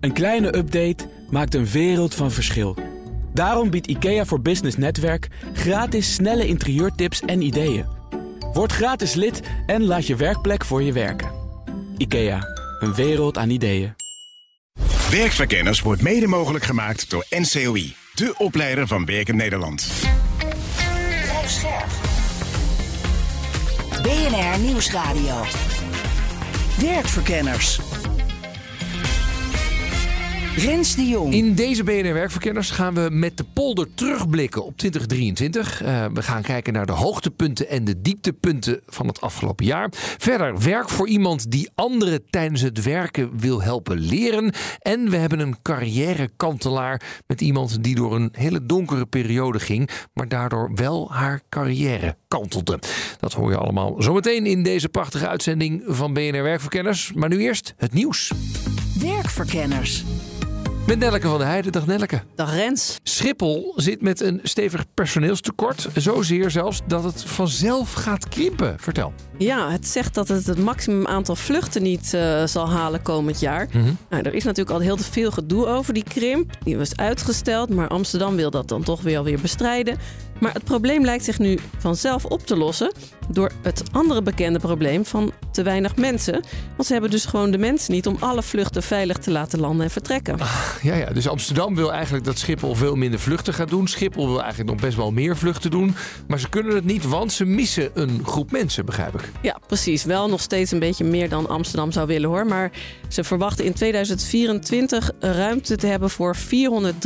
Een kleine update maakt een wereld van verschil. Daarom biedt IKEA voor Business Netwerk gratis snelle interieurtips en ideeën. Word gratis lid en laat je werkplek voor je werken. IKEA, een wereld aan ideeën. Werkverkenners wordt mede mogelijk gemaakt door NCOI, de opleider van Werken Nederland. Blijf scherp. BNR Nieuwsradio. Werkverkenners. Rens de Jong. In deze BNR Werkverkenners gaan we met de polder terugblikken op 2023. We gaan kijken naar de hoogtepunten en de dieptepunten van het afgelopen jaar. Verder werk voor iemand die anderen tijdens het werken wil helpen leren. En we hebben een carrièrekantelaar met iemand die door een hele donkere periode ging, maar daardoor wel haar carrière kantelde. Dat hoor je allemaal zometeen in deze prachtige uitzending van BNR Werkverkenners. Maar nu eerst het nieuws. Werkverkenners. Met Nelleke van der Heijden. Dag Nelleke. Dag Rens. Schiphol zit met een stevig personeelstekort. Zozeer zelfs dat het vanzelf gaat krimpen. Vertel. Ja, het zegt dat het maximum aantal vluchten niet zal halen komend jaar. Mm-hmm. Nou, er is natuurlijk al heel veel gedoe over die krimp. Die was uitgesteld, maar Amsterdam wil dat dan toch weer bestrijden. Maar het probleem lijkt zich nu vanzelf op te lossen door het andere bekende probleem van te weinig mensen. Want ze hebben dus gewoon de mensen niet om alle vluchten veilig te laten landen en vertrekken. Ja, dus Amsterdam wil eigenlijk dat Schiphol veel minder vluchten gaat doen. Schiphol wil eigenlijk nog best wel meer vluchten doen. Maar ze kunnen het niet, want ze missen een groep mensen, begrijp ik. Ja, precies. Wel nog steeds een beetje meer dan Amsterdam zou willen, hoor. Maar ze verwachten in 2024 ruimte te hebben voor 483.000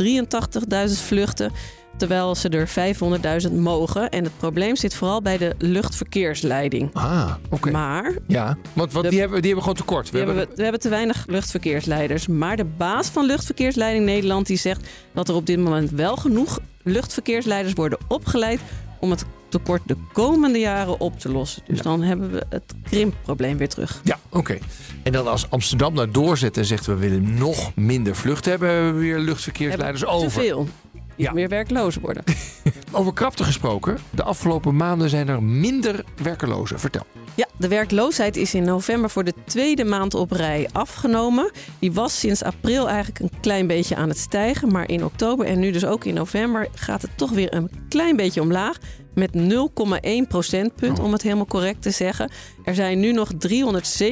vluchten, terwijl ze er 500.000 mogen. En het probleem zit vooral bij de luchtverkeersleiding. Oké. Maar ja, want die hebben gewoon tekort. We hebben te weinig luchtverkeersleiders. Maar de baas van Luchtverkeersleiding Nederland die zegt dat er op dit moment wel genoeg luchtverkeersleiders worden opgeleid om het tekort de komende jaren op te lossen. Dus dan hebben we het krimpprobleem weer terug. Ja, oké. En dan als Amsterdam nou doorzet en zegt we willen nog minder vluchten, hebben we weer luchtverkeersleiders over. Te veel. Ja. Meer werkloos worden. Over krapte gesproken. De afgelopen maanden zijn er minder werkelozen. Vertel. Ja, de werkloosheid is in november voor de tweede maand op rij afgenomen. Die was sinds april eigenlijk een klein beetje aan het stijgen. Maar in oktober en nu dus ook in november gaat het toch weer een klein beetje omlaag. Met 0,1 procentpunt, om het helemaal correct te zeggen. Er zijn nu nog 357.000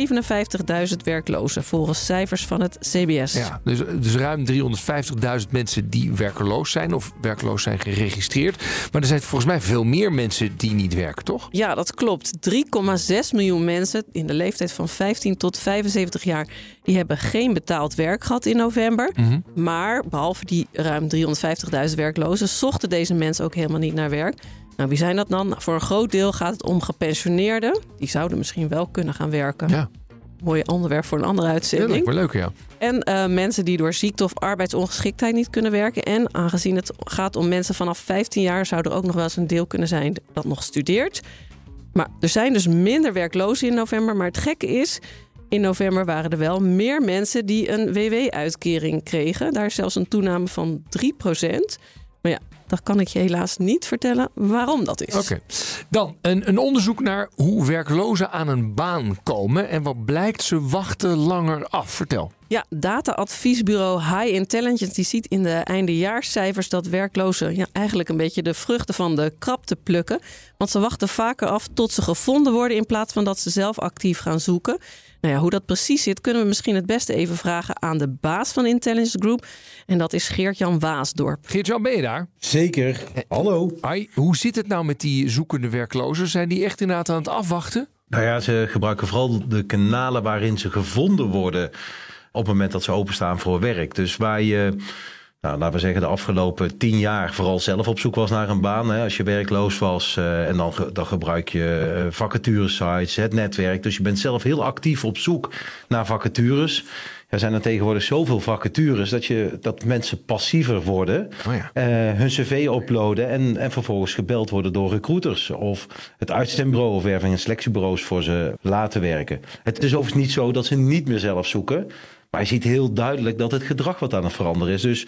werklozen, volgens cijfers van het CBS. Ja, dus ruim 350.000 mensen die werkeloos zijn of werkloos zijn geregistreerd. Maar er zijn volgens mij veel meer mensen die niet werken, toch? Ja, dat klopt. 3,6 miljoen mensen in de leeftijd van 15 tot 75 jaar... die hebben geen betaald werk gehad in november. Mm-hmm. Maar behalve die ruim 350.000 werklozen zochten deze mensen ook helemaal niet naar werk. Nou, wie zijn dat dan? Voor een groot deel gaat het om gepensioneerden. Die zouden misschien wel kunnen gaan werken. Ja. Mooi onderwerp voor een andere uitzending. Heel leuk, ja. En mensen die door ziekte of arbeidsongeschiktheid niet kunnen werken. En aangezien het gaat om mensen vanaf 15 jaar... zou er ook nog wel eens een deel kunnen zijn dat nog studeert. Maar er zijn dus minder werklozen in november. Maar het gekke is, in november waren er wel meer mensen die een WW-uitkering kregen. Daar is zelfs een toename van 3%. Maar ja, dat kan ik je helaas niet vertellen waarom dat is. Oké. Dan een onderzoek naar hoe werklozen aan een baan komen. En wat blijkt, ze wachten langer af. Vertel. Ja, data-adviesbureau High Intelligence die ziet in de eindejaarscijfers dat werklozen eigenlijk een beetje de vruchten van de krapte plukken. Want ze wachten vaker af tot ze gevonden worden in plaats van dat ze zelf actief gaan zoeken. Nou ja, hoe dat precies zit kunnen we misschien het beste even vragen aan de baas van Intelligence Group. En dat is Geert-Jan Waasdorp. Geert-Jan, ben je daar? Zeker. Hallo. Hi, hoe zit het nou met die zoekende werklozen? Zijn die echt inderdaad aan het afwachten? Nou ja, ze gebruiken vooral de kanalen waarin ze gevonden worden op het moment dat ze openstaan voor werk. Dus waar je, laten we zeggen, de afgelopen 10 jaar vooral zelf op zoek was naar een baan. Hè, als je werkloos was en dan gebruik je vacaturesites, het netwerk. Dus je bent zelf heel actief op zoek naar vacatures. Er zijn er tegenwoordig zoveel vacatures dat mensen passiever worden. Hun cv uploaden en vervolgens gebeld worden door recruiters. Of het uitzendbureau of werving- en selectiebureaus voor ze laten werken. Het is overigens niet zo dat ze niet meer zelf zoeken. Maar je ziet heel duidelijk dat het gedrag wat aan het veranderen is. Dus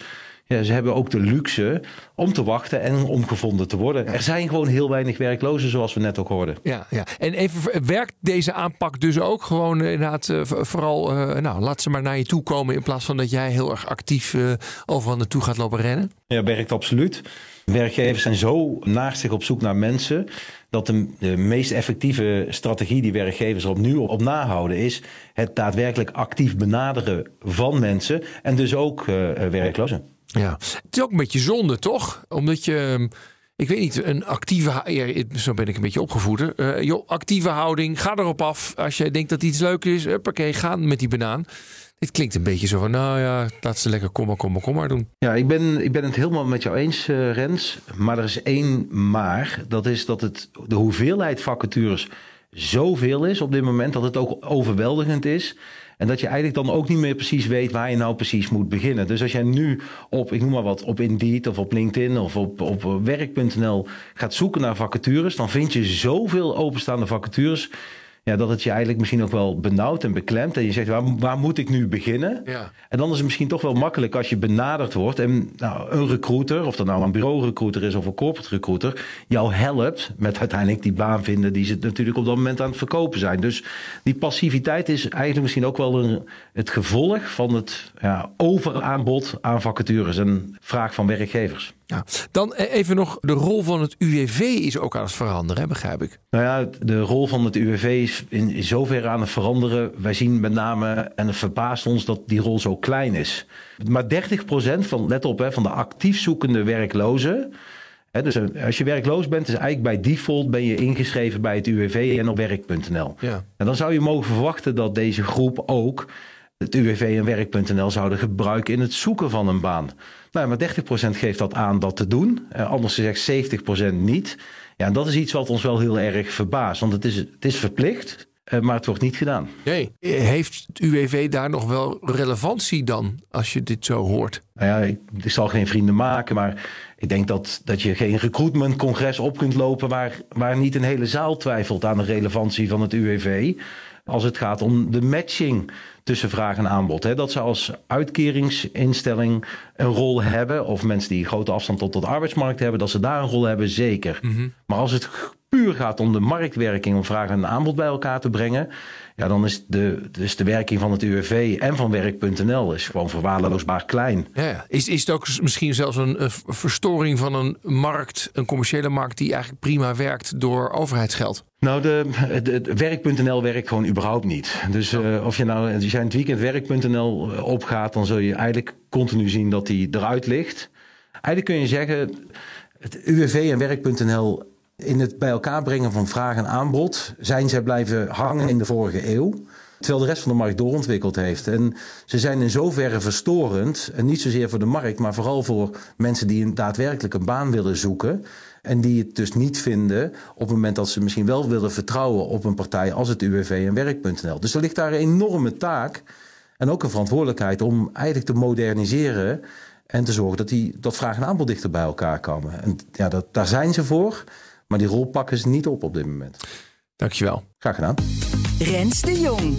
Ja, ze hebben ook de luxe om te wachten en om gevonden te worden. Ja. Er zijn gewoon heel weinig werklozen, zoals we net ook hoorden. Ja. En even, werkt deze aanpak dus ook gewoon inderdaad vooral... laat ze maar naar je toe komen in plaats van dat jij heel erg actief overal naartoe gaat lopen rennen? Ja, werkt absoluut. Werkgevers zijn zo naastig op zoek naar mensen dat de meest effectieve strategie die werkgevers er nu op nahouden is het daadwerkelijk actief benaderen van mensen en dus ook werklozen. Ja, het is ook een beetje zonde, toch? Omdat je, ik weet niet, een actieve... zo ben ik een beetje opgevoed. Actieve houding, ga erop af. Als je denkt dat iets leuk is, ga met die banaan. Dit klinkt een beetje zo van, laat ze lekker kom maar doen. Ja, ik ben het helemaal met jou eens, Rens. Maar er is één maar. Dat is dat de hoeveelheid vacatures zoveel is op dit moment dat het ook overweldigend is. En dat je eigenlijk dan ook niet meer precies weet waar je nou precies moet beginnen. Dus als jij nu ik noem maar wat, op Indeed of op LinkedIn of op werk.nl gaat zoeken naar vacatures, dan vind je zoveel openstaande vacatures. Ja, dat het je eigenlijk misschien ook wel benauwt en beklemt. En je zegt, waar moet ik nu beginnen? Ja. En dan is het misschien toch wel makkelijk als je benaderd wordt. En een recruiter, of dat nou een bureaurecruiter is of een corporate recruiter, jou helpt met uiteindelijk die baan vinden die ze natuurlijk op dat moment aan het verkopen zijn. Dus die passiviteit is eigenlijk misschien ook wel het gevolg van het overaanbod aan vacatures en vraag van werkgevers. Ja. Dan even nog, de rol van het UWV is ook aan het veranderen, begrijp ik. Nou ja, de rol van het UWV is in zoverre aan het veranderen. Wij zien met name, en het verbaast ons dat die rol zo klein is. Maar 30% van de actief zoekende werklozen. Dus als je werkloos bent, is eigenlijk bij default ben je ingeschreven bij het UWV en op werk.nl. Ja. En dan zou je mogen verwachten dat deze groep ook het UWV en werk.nl zouden gebruiken in het zoeken van een baan. Nou, maar 30% geeft dat aan dat te doen. Anders gezegd 70% niet. Ja, en dat is iets wat ons wel heel erg verbaast. Want het is verplicht, maar het wordt niet gedaan. Nee. Heeft het UWV daar nog wel relevantie dan, als je dit zo hoort? Nou ja, ik zal geen vrienden maken, maar ik denk dat je geen recruitmentcongres op kunt lopen waar niet een hele zaal twijfelt aan de relevantie van het UWV. Als het gaat om de matching tussen vraag en aanbod. Dat ze als uitkeringsinstelling een rol hebben. Of mensen die grote afstand tot de arbeidsmarkt hebben. Dat ze daar een rol hebben, zeker. Mm-hmm. Maar als het puur gaat om de marktwerking. Om vraag en aanbod bij elkaar te brengen. Ja, dan is de werking van het UWV en van werk.nl is gewoon verwaarloosbaar klein. Ja. Is het ook misschien zelfs een verstoring van een markt, een commerciële markt die eigenlijk prima werkt door overheidsgeld? Nou, de werk.nl werkt gewoon überhaupt niet. Dus als je in het weekend werk.nl opgaat, dan zul je eigenlijk continu zien dat die eruit ligt. Eigenlijk kun je zeggen, het UWV en werk.nl in het bij elkaar brengen van vraag en aanbod zijn zij blijven hangen in de vorige eeuw. Terwijl de rest van de markt doorontwikkeld heeft. En ze zijn in zoverre verstorend. En niet zozeer voor de markt, maar vooral voor mensen die daadwerkelijk een baan willen zoeken. En die het dus niet vinden op het moment dat ze misschien wel willen vertrouwen op een partij als het UWV en werk.nl. Dus er ligt daar een enorme taak en ook een verantwoordelijkheid om eigenlijk te moderniseren en te zorgen dat vraag en aanbod dichter bij elkaar komen. En ja, daar zijn ze voor, maar die rol pakken ze niet op dit moment. Dankjewel. Graag gedaan. Rens de Jong.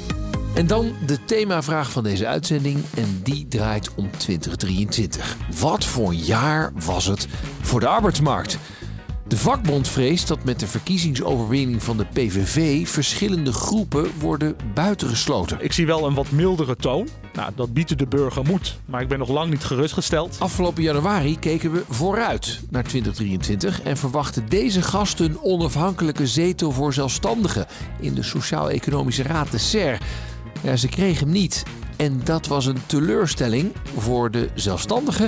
En dan de themavraag van deze uitzending en die draait om 2023. Wat voor jaar was het voor de arbeidsmarkt? De vakbond vreest dat met de verkiezingsoverwinning van de PVV verschillende groepen worden buitengesloten. Ik zie wel een wat mildere toon. Nou, dat biedt de burger moed, maar ik ben nog lang niet gerustgesteld. Afgelopen januari keken we vooruit naar 2023 en verwachten deze gasten een onafhankelijke zetel voor zelfstandigen in de Sociaal-Economische Raad, de SER. Ja, ze kregen hem niet. En dat was een teleurstelling voor de zelfstandigen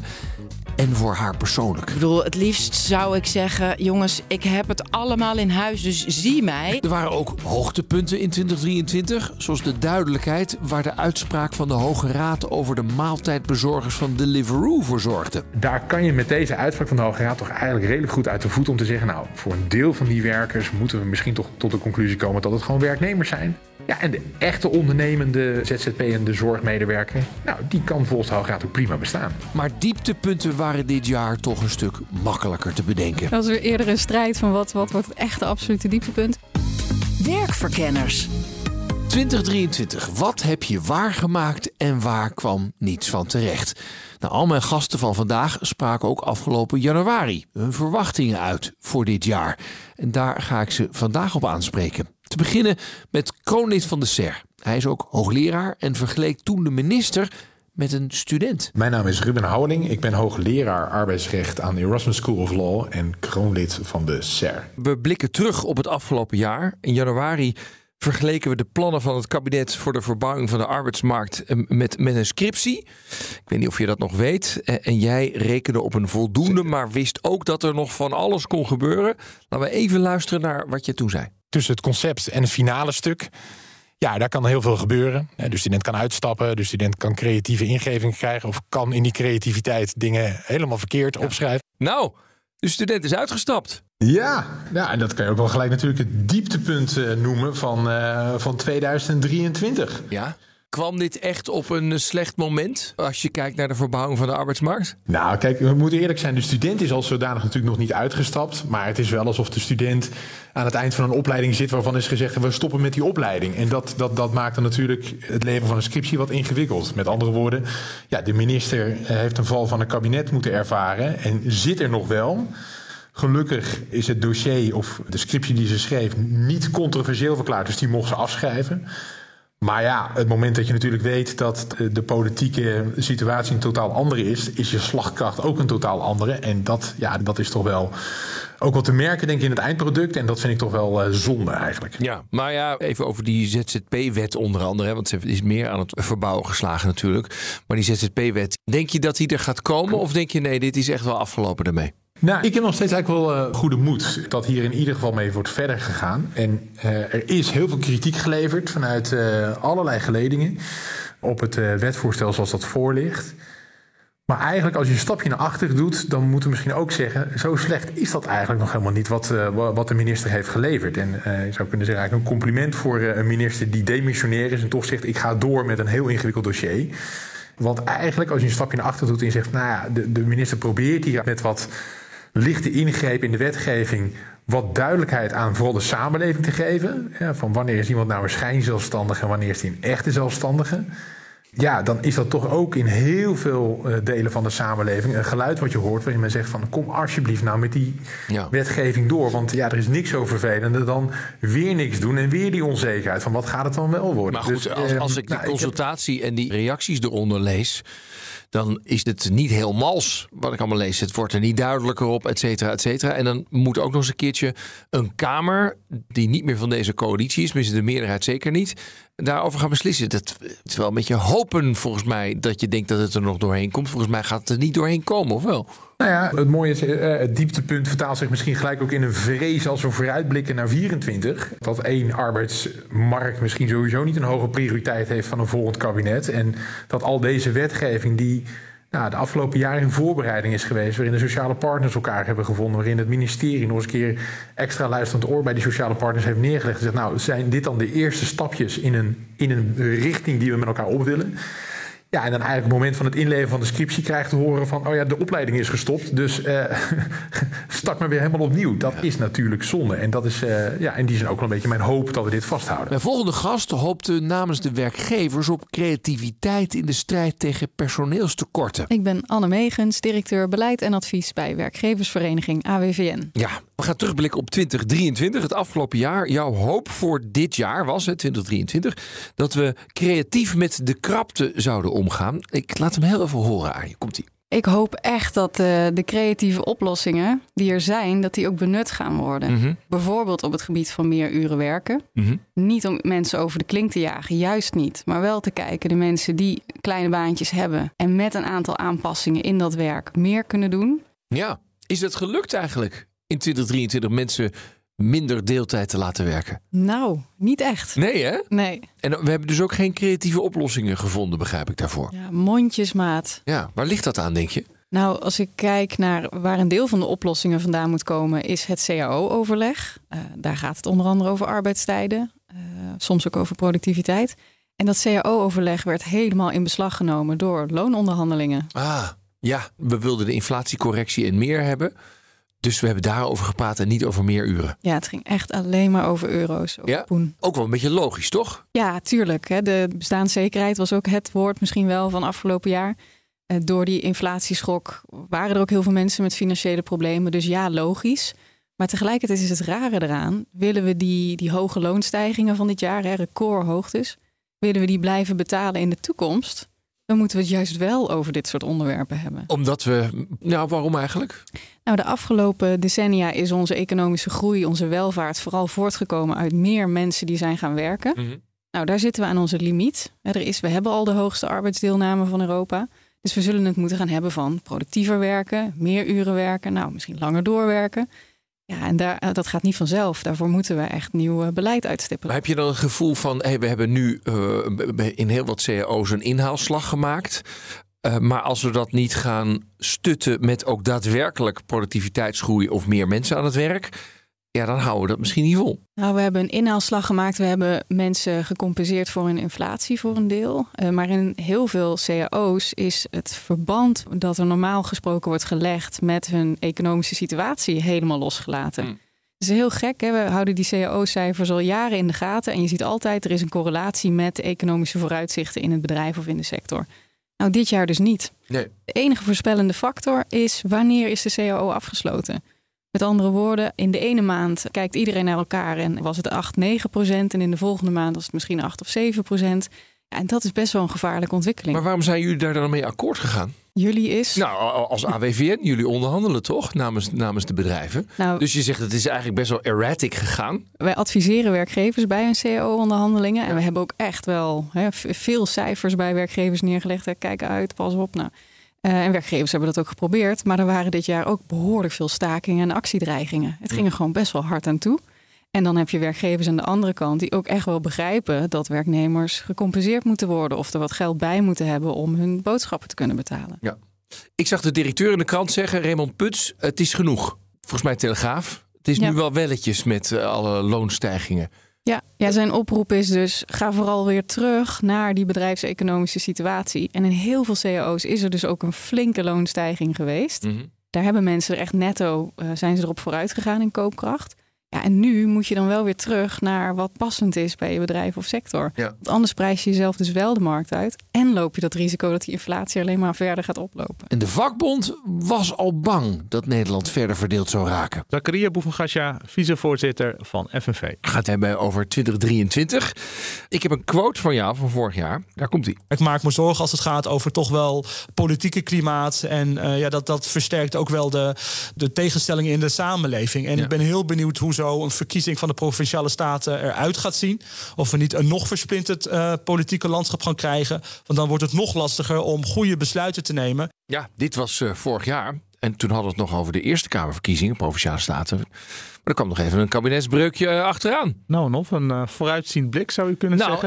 en voor haar persoonlijk. Ik bedoel, het liefst zou ik zeggen, jongens, ik heb het allemaal in huis, dus zie mij. Er waren ook hoogtepunten in 2023, zoals de duidelijkheid waar de uitspraak van de Hoge Raad over de maaltijdbezorgers van Deliveroo voor zorgde. Daar kan je met deze uitspraak van de Hoge Raad toch eigenlijk redelijk goed uit de voet om te zeggen, nou, voor een deel van die werkers moeten we misschien toch tot de conclusie komen dat het gewoon werknemers zijn. Ja, en de echte ondernemende ZZP'ende zorgmedewerker, nou, die kan volgens de Hoge Raad ook prima bestaan. Maar dieptepunten waren dit jaar toch een stuk makkelijker te bedenken. Dat was weer eerder een strijd van wat wordt het echte absolute dieptepunt. Werkverkenners. 2023. Wat heb je waargemaakt en waar kwam niets van terecht? Nou, al mijn gasten van vandaag spraken ook afgelopen januari hun verwachtingen uit voor dit jaar. En daar ga ik ze vandaag op aanspreken. Te beginnen met kroonlid van de SER. Hij is ook hoogleraar en vergeleek toen de minister met een student. Mijn naam is Ruben Houweling. Ik ben hoogleraar arbeidsrecht aan de Erasmus School of Law en kroonlid van de SER. We blikken terug op het afgelopen jaar. In januari vergeleken we de plannen van het kabinet voor de verbouwing van de arbeidsmarkt met een scriptie. Ik weet niet of je dat nog weet. En jij rekende op een voldoende, maar wist ook dat er nog van alles kon gebeuren. Laten we even luisteren naar wat je toen zei. Tussen het concept en het finale stuk, ja, daar kan heel veel gebeuren. De student kan uitstappen, de student kan creatieve ingeving krijgen of kan in die creativiteit dingen helemaal verkeerd opschrijven. Nou, de student is uitgestapt. Ja, en dat kan je ook wel gelijk natuurlijk het dieptepunt noemen van 2023. Ja. Kwam dit echt op een slecht moment als je kijkt naar de verbouwing van de arbeidsmarkt? Nou, kijk, we moeten eerlijk zijn. De student is als zodanig natuurlijk nog niet uitgestapt. Maar het is wel alsof de student aan het eind van een opleiding zit waarvan is gezegd, we stoppen met die opleiding. En dat maakt dan natuurlijk het leven van een scriptie wat ingewikkeld. Met andere woorden, ja, de minister heeft een val van een kabinet moeten ervaren en zit er nog wel. Gelukkig is het dossier of de scriptie die ze schreef niet controversieel verklaard. Dus die mocht ze afschrijven. Maar ja, het moment dat je natuurlijk weet dat de politieke situatie een totaal andere is je slagkracht ook een totaal andere. En dat is toch wel ook wat te merken, denk ik, in het eindproduct. En dat vind ik toch wel zonde eigenlijk. Ja, maar ja, even over die ZZP-wet onder andere. Want ze is meer aan het verbouwen geslagen natuurlijk. Maar die ZZP-wet, denk je dat die er gaat komen? Of denk je, nee, dit is echt wel afgelopen ermee? Nou, ik heb nog steeds eigenlijk wel goede moed dat hier in ieder geval mee wordt verder gegaan. En er is heel veel kritiek geleverd vanuit allerlei geledingen op het wetvoorstel zoals dat voor ligt. Maar eigenlijk als je een stapje naar achter doet, dan moeten we misschien ook zeggen, zo slecht is dat eigenlijk nog helemaal niet wat de minister heeft geleverd. En je zou kunnen zeggen, eigenlijk een compliment voor een minister die demissionair is en toch zegt, ik ga door met een heel ingewikkeld dossier. Want eigenlijk als je een stapje naar achter doet en je zegt, nou ja, de minister probeert hier met wat lichte ingreep in de wetgeving wat duidelijkheid aan vooral de samenleving te geven. Ja, van wanneer is iemand nou een schijnzelfstandige en wanneer is hij een echte zelfstandige. Ja, dan is dat toch ook in heel veel delen van de samenleving een geluid wat je hoort waarin men zegt van kom alsjeblieft nou met die wetgeving door. Want ja, er is niks zo vervelender dan weer niks doen en weer die onzekerheid van wat gaat het dan wel worden. Maar goed, dus, als ik die consultatie en die reacties eronder lees, dan is het niet heel mals wat ik allemaal lees. Het wordt er niet duidelijker op, et cetera, et cetera. En dan moet ook nog eens een keertje een Kamer die niet meer van deze coalitie is, tenminste de meerderheid zeker niet, daarover gaan beslissen. Dat is wel een beetje hopen volgens mij dat je denkt dat het er nog doorheen komt. Volgens mij gaat het er niet doorheen komen, of wel? Nou ja, het mooie is, het dieptepunt vertaalt zich misschien gelijk ook in een vrees als we vooruitblikken naar 24. Dat arbeidsmarkt misschien sowieso niet een hoge prioriteit heeft van een volgend kabinet. En dat al deze wetgeving die de afgelopen jaren in voorbereiding is geweest, waarin de sociale partners elkaar hebben gevonden, waarin het ministerie nog eens een keer extra luisterend oor bij die sociale partners heeft neergelegd en zegt, nou, zijn dit dan de eerste stapjes in een richting die we met elkaar op willen? Ja, en dan eigenlijk op het moment van het inleveren van de scriptie krijgt te horen van, oh ja, de opleiding is gestopt, dus start maar weer helemaal opnieuw. Dat is natuurlijk zonde. En dat is in die zin ook wel een beetje mijn hoop dat we dit vasthouden. Mijn volgende gast hoopte namens de werkgevers op creativiteit in de strijd tegen personeelstekorten. Ik ben Anne Megens, directeur beleid en advies bij werkgeversvereniging AWVN. Ja, we gaan terugblikken op 2023, het afgelopen jaar. Jouw hoop voor dit jaar was, 2023, dat we creatief met de krapte zouden omgaan. Ik laat hem heel even horen aan je. Komt-ie. Ik hoop echt dat de creatieve oplossingen die er zijn, dat die ook benut gaan worden. Mm-hmm. Bijvoorbeeld op het gebied van meer uren werken. Mm-hmm. Niet om mensen over de klink te jagen, juist niet. Maar wel te kijken, de mensen die kleine baantjes hebben en met een aantal aanpassingen in dat werk meer kunnen doen. Ja, is het gelukt eigenlijk in 2023 mensen minder deeltijd te laten werken? Nou, niet echt. Nee, hè? Nee. En we hebben dus ook geen creatieve oplossingen gevonden, begrijp ik daarvoor. Ja, mondjesmaat. Ja, waar ligt dat aan, denk je? Nou, als ik kijk naar waar een deel van de oplossingen vandaan moet komen, is het CAO-overleg. Daar gaat het onder andere over arbeidstijden. Soms ook over productiviteit. En dat CAO-overleg werd helemaal in beslag genomen door loononderhandelingen. Ah, ja. We wilden de inflatiecorrectie en meer hebben. Dus we hebben daarover gepraat en niet over meer uren. Ja, het ging echt alleen maar over euro's. Over poen. Ook wel een beetje logisch, toch? Ja, tuurlijk. De bestaanszekerheid was ook het woord misschien wel van afgelopen jaar. Door die inflatieschok waren er ook heel veel mensen met financiële problemen. Dus ja, logisch. Maar tegelijkertijd is het rare eraan. Willen we die hoge loonstijgingen van dit jaar, recordhoogtes, willen we die blijven betalen in de toekomst? Dan moeten we het juist wel over dit soort onderwerpen hebben. Omdat we... Nou, waarom eigenlijk? Nou, de afgelopen decennia is onze economische groei, onze welvaart vooral voortgekomen uit meer mensen die zijn gaan werken. Mm-hmm. Nou, daar zitten we aan onze limiet. We hebben al de hoogste arbeidsdeelname van Europa. Dus we zullen het moeten gaan hebben van productiever werken, meer uren werken, nou, misschien langer doorwerken. Ja, en dat gaat niet vanzelf. Daarvoor moeten we echt nieuw beleid uitstippelen. Maar heb je dan het gevoel van, we hebben nu in heel wat cao's een inhaalslag gemaakt. Maar als we dat niet gaan stutten met ook daadwerkelijk productiviteitsgroei of meer mensen aan het werk, ja, dan houden we dat misschien niet vol. Nou, we hebben een inhaalslag gemaakt. We hebben mensen gecompenseerd voor hun inflatie voor een deel. Maar in heel veel cao's is het verband dat er normaal gesproken wordt gelegd met hun economische situatie helemaal losgelaten. Het is heel gek. Hè? We houden die cao-cijfers al jaren in de gaten. En je ziet altijd, er is een correlatie met de economische vooruitzichten in het bedrijf of in de sector. Nou, dit jaar dus niet. Nee. De enige voorspellende factor is wanneer is de cao afgesloten. Met andere woorden, in de ene maand kijkt iedereen naar elkaar en was het 8-9%. En in de volgende maand was het misschien 8 of 7%. Ja, en dat is best wel een gevaarlijke ontwikkeling. Maar waarom zijn jullie daar dan mee akkoord gegaan? Jullie is... Nou, als AWVN, jullie onderhandelen toch namens de bedrijven? Nou, dus je zegt het is eigenlijk best wel erratic gegaan. Wij adviseren werkgevers bij hun cao-onderhandelingen. Ja. En we hebben ook echt wel veel cijfers bij werkgevers neergelegd. Kijk uit, pas op. Nou. En werkgevers hebben dat ook geprobeerd. Maar er waren dit jaar ook behoorlijk veel stakingen en actiedreigingen. Het ging er gewoon best wel hard aan toe. En dan heb je werkgevers aan de andere kant die ook echt wel begrijpen dat werknemers gecompenseerd moeten worden of er wat geld bij moeten hebben om hun boodschappen te kunnen betalen. Ja. Ik zag de directeur in de krant zeggen, Raymond Puts, het is genoeg. Volgens mij Telegraaf. Het is nu wel welletjes met alle loonstijgingen. Ja, zijn oproep is dus, ga vooral weer terug naar die bedrijfseconomische situatie. En in heel veel cao's is er dus ook een flinke loonstijging geweest. Mm-hmm. Daar hebben mensen er echt netto, zijn ze erop vooruit gegaan in koopkracht. Ja, en nu moet je dan wel weer terug naar wat passend is bij je bedrijf of sector. Ja. Want anders prijs je jezelf dus wel de markt uit. En loop je dat risico dat die inflatie alleen maar verder gaat oplopen. En de vakbond was al bang dat Nederland verder verdeeld zou raken. Zakaria Bouvengassia, vicevoorzitter van FNV. Gaat hebben over 2023. Ik heb een quote van jou van vorig jaar. Daar komt ie. Ik maak me zorgen als het gaat over toch wel politieke klimaat. En dat versterkt ook wel de tegenstellingen in de samenleving. En ik ben heel benieuwd hoe een verkiezing van de Provinciale Staten eruit gaat zien. Of we niet een nog versplinterd politieke landschap gaan krijgen. Want dan wordt het nog lastiger om goede besluiten te nemen. Ja, dit was vorig jaar. En toen hadden we het nog over de Eerste Kamerverkiezingen, Provinciale Staten. Maar er kwam nog even een kabinetsbreukje achteraan. Nou, of een vooruitziend blik zou je kunnen zeggen.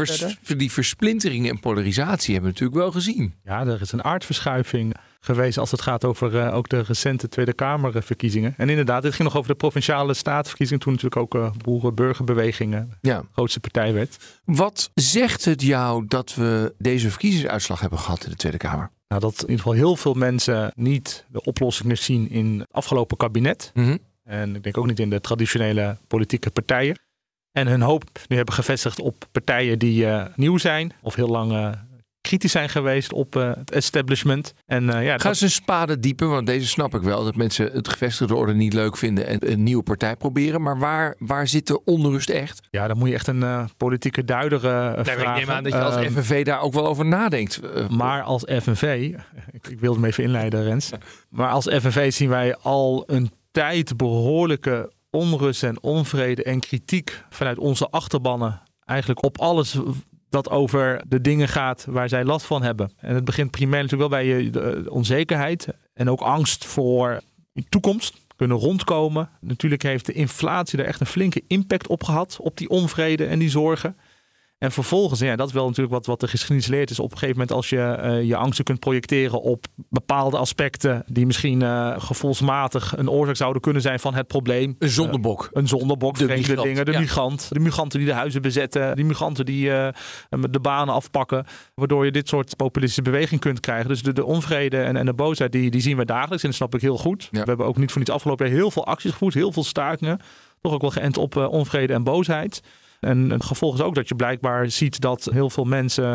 En die versplintering en polarisatie hebben we natuurlijk wel gezien. Ja, er is een aardverschuiving geweest als het gaat over ook de recente Tweede Kamerverkiezingen. En inderdaad, dit ging nog over de Provinciale Statenverkiezingen. Toen natuurlijk ook boeren-burgerbewegingen grootste partij werd. Wat zegt het jou dat we deze verkiezingsuitslag hebben gehad in de Tweede Kamer? Nou, dat in ieder geval heel veel mensen niet de oplossingen zien in het afgelopen kabinet. Mm-hmm. En ik denk ook niet in de traditionele politieke partijen. En hun hoop nu hebben gevestigd op partijen die nieuw zijn of heel lang kritisch zijn geweest op het establishment. En, Ga eens een spade dieper, want deze snap ik wel. Dat mensen het gevestigde orde niet leuk vinden en een nieuwe partij proberen. Maar waar zit de onrust echt? Ja, dan moet je echt een politieke duider vragen. Ik neem aan dat je als FNV daar ook wel over nadenkt. Maar als FNV, ik wilde hem even inleiden, Rens. Maar als FNV zien wij al een tijd behoorlijke onrust en onvrede en kritiek vanuit onze achterbannen. Eigenlijk op alles dat over de dingen gaat waar zij last van hebben. En het begint primair natuurlijk wel bij de onzekerheid en ook angst voor de toekomst. Kunnen rondkomen. Natuurlijk heeft de inflatie er echt een flinke impact op gehad. Op die onvrede en die zorgen. En vervolgens, dat is wel natuurlijk wat de geschiedenis leert, is op een gegeven moment als je je angsten kunt projecteren op bepaalde aspecten die misschien gevoelsmatig een oorzaak zouden kunnen zijn van het probleem. Een zonderbok. Vreemdelingen, de migrant. De migranten die de huizen bezetten. Die migranten die de banen afpakken. Waardoor je dit soort populistische beweging kunt krijgen. Dus de onvrede en de boosheid die zien we dagelijks. En dat snap ik heel goed. Ja. We hebben ook niet voor niets afgelopen jaar heel veel acties gevoerd. Heel veel stakingen. Toch ook wel geënt op onvrede en boosheid. En het gevolg is ook dat je blijkbaar ziet dat heel veel mensen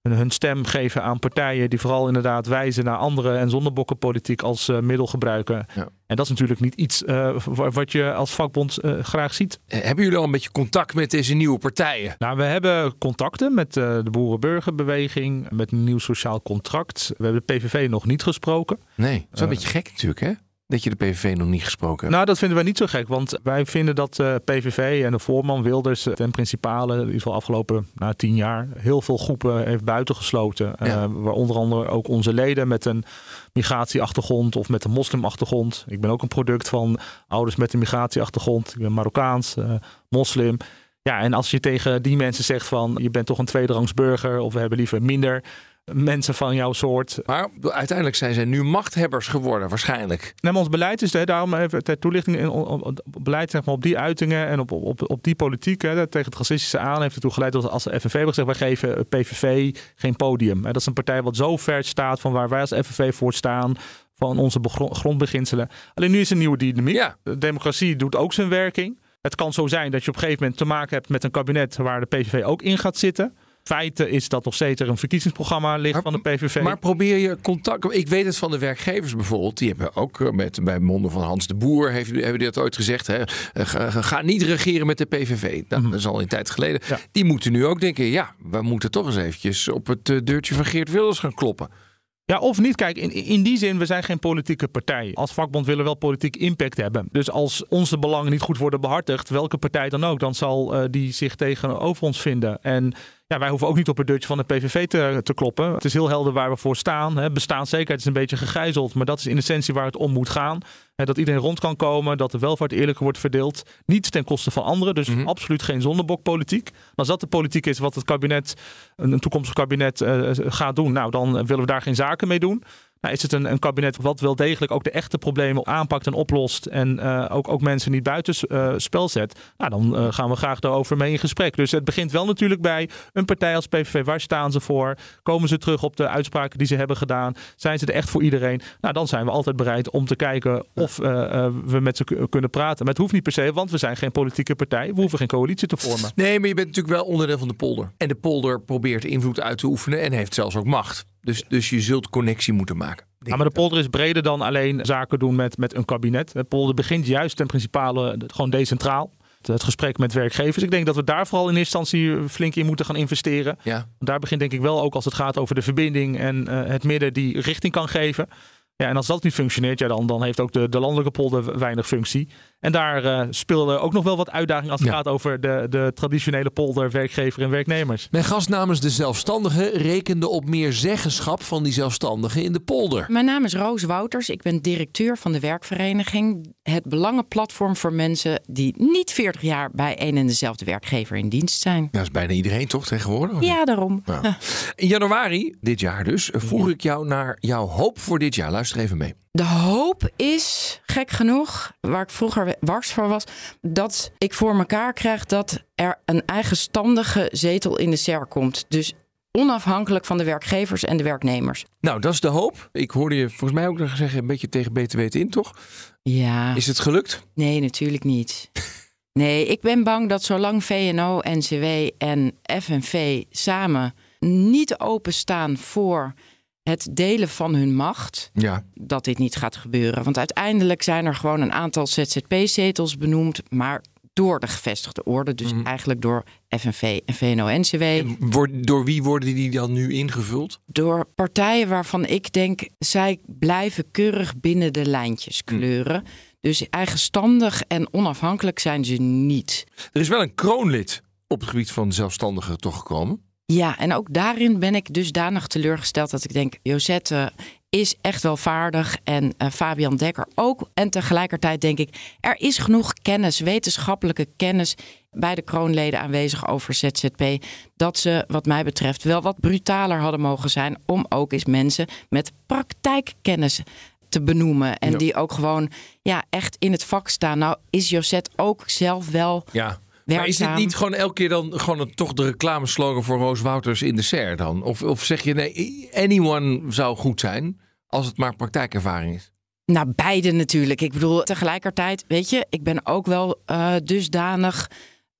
hun stem geven aan partijen die vooral inderdaad wijzen naar anderen en zondebokkenpolitiek als middel gebruiken. Ja. En dat is natuurlijk niet iets wat je als vakbond graag ziet. Hebben jullie al een beetje contact met deze nieuwe partijen? Nou, we hebben contacten met de Boerenburgerbeweging, met een nieuw sociaal contract. We hebben de PVV nog niet gesproken. Nee, dat is een beetje gek natuurlijk, hè? Dat je de PVV nog niet gesproken hebt. Nou, dat vinden wij niet zo gek. Want wij vinden dat de PVV en de voorman Wilders ten principale, in ieder geval afgelopen 10 jaar, heel veel groepen heeft buitengesloten. Ja. Waar onder andere ook onze leden met een migratieachtergrond of met een moslimachtergrond. Ik ben ook een product van ouders met een migratieachtergrond. Ik ben Marokkaans, moslim. Ja, en als je tegen die mensen zegt van je bent toch een tweederangs burger of we hebben liever minder mensen van jouw soort. Maar uiteindelijk zijn zij nu machthebbers geworden, waarschijnlijk. Nee, maar ons beleid is, daarom even ter toelichting, beleid zeg maar, op die uitingen en op die politiek tegen het racistische aan heeft ertoe geleid dat als de FNV heeft gezegd, wij geven PVV geen podium. Dat is een partij wat zo ver staat van waar wij als FNV voor staan, van onze grondbeginselen. Alleen nu is een nieuwe dynamiek. Ja. De democratie doet ook zijn werking. Het kan zo zijn dat je op een gegeven moment te maken hebt met een kabinet waar de PVV ook in gaat zitten. Feiten is dat nog steeds er een verkiezingsprogramma ligt van de PVV. Maar probeer je contact. Ik weet het van de werkgevers bijvoorbeeld. Die hebben ook bij monden van Hans de Boer hebben die dat ooit gezegd. Hè? Ga niet regeren met de PVV. Dat is al een tijd geleden. Ja. Die moeten nu ook denken. Ja, we moeten toch eens eventjes op het deurtje van Geert Wilders gaan kloppen. Ja, of niet. Kijk, in die zin, we zijn geen politieke partij. Als vakbond willen we wel politiek impact hebben. Dus als onze belangen niet goed worden behartigd, welke partij dan ook, dan zal die zich tegenover ons vinden. En ja, wij hoeven ook niet op het deurtje van de PVV te kloppen. Het is heel helder waar we voor staan. Bestaanszekerheid is een beetje gegijzeld, maar dat is in essentie waar het om moet gaan. Dat iedereen rond kan komen, dat de welvaart eerlijker wordt verdeeld. Niet ten koste van anderen, dus absoluut geen zondebokpolitiek. Als dat de politiek is wat het kabinet, een toekomstig kabinet gaat doen, nou dan willen we daar geen zaken mee doen. Nou, is het een kabinet wat wel degelijk ook de echte problemen aanpakt en oplost en ook mensen niet buiten spel zet, nou, dan gaan we graag daarover mee in gesprek. Dus het begint wel natuurlijk bij een partij als PVV. Waar staan ze voor? Komen ze terug op de uitspraken die ze hebben gedaan? Zijn ze er echt voor iedereen? Nou, dan zijn we altijd bereid om te kijken of we met ze kunnen praten. Maar het hoeft niet per se, want we zijn geen politieke partij. We hoeven geen coalitie te vormen. Nee, maar je bent natuurlijk wel onderdeel van de polder. En de polder probeert invloed uit te oefenen en heeft zelfs ook macht. Dus je zult connectie moeten maken. Ja, maar de polder is breder dan alleen zaken doen met een kabinet. De polder begint juist ten principale gewoon decentraal. Het gesprek met werkgevers. Ik denk dat we daar vooral in eerste instantie flink in moeten gaan investeren. Ja. Daar begint denk ik wel ook als het gaat over de verbinding en het midden die richting kan geven. Ja, en als dat niet functioneert, ja, dan heeft ook de landelijke polder weinig functie. En daar speelde ook nog wel wat uitdagingen als het gaat over de traditionele polder, werkgever en werknemers. Mijn gast namens de zelfstandigen rekende op meer zeggenschap van die zelfstandigen in de polder. Mijn naam is Roos Wouters. Ik ben directeur van de werkvereniging. Het belangenplatform voor mensen die niet 40 jaar bij een en dezelfde werkgever in dienst zijn. Dat is bijna iedereen toch tegenwoordig? Ja, daarom. Ja. In januari, dit jaar dus, vroeg ik jou naar jouw hoop voor dit jaar. Luister even mee. De hoop is, gek genoeg, waar ik vroeger wars voor was, dat ik voor mekaar krijg dat er een eigenstandige zetel in de SER komt. Dus onafhankelijk van de werkgevers en de werknemers. Nou, dat is de hoop. Ik hoorde je volgens mij ook nog zeggen, een beetje tegen beter weten in, toch? Ja. Is het gelukt? Nee, natuurlijk niet. Nee, ik ben bang dat zolang VNO, NCW en FNV samen niet openstaan voor het delen van hun macht, dat dit niet gaat gebeuren. Want uiteindelijk zijn er gewoon een aantal ZZP-zetels benoemd, maar door de gevestigde orde. Dus eigenlijk door FNV en VNO-NCW. En door wie worden die dan nu ingevuld? Door partijen waarvan ik denk, zij blijven keurig binnen de lijntjes kleuren. Dus eigenstandig en onafhankelijk zijn ze niet. Er is wel een kroonlid op het gebied van zelfstandigen toch gekomen? Ja, en ook daarin ben ik dusdanig teleurgesteld dat ik denk, Josette is echt wel vaardig en Fabian Dekker ook. En tegelijkertijd denk ik, er is genoeg kennis, wetenschappelijke kennis bij de kroonleden aanwezig over ZZP, dat ze wat mij betreft wel wat brutaler hadden mogen zijn om ook eens mensen met praktijkkennis te benoemen. En die ook gewoon echt in het vak staan. Nou is Josette ook zelf wel werkzaam. Maar is dit niet gewoon elke keer dan gewoon toch de reclameslogan voor Roos Wouters in de SER dan? Of zeg je nee, anyone zou goed zijn als het maar praktijkervaring is? Nou, beide natuurlijk. Ik bedoel, tegelijkertijd, weet je, ik ben ook wel dusdanig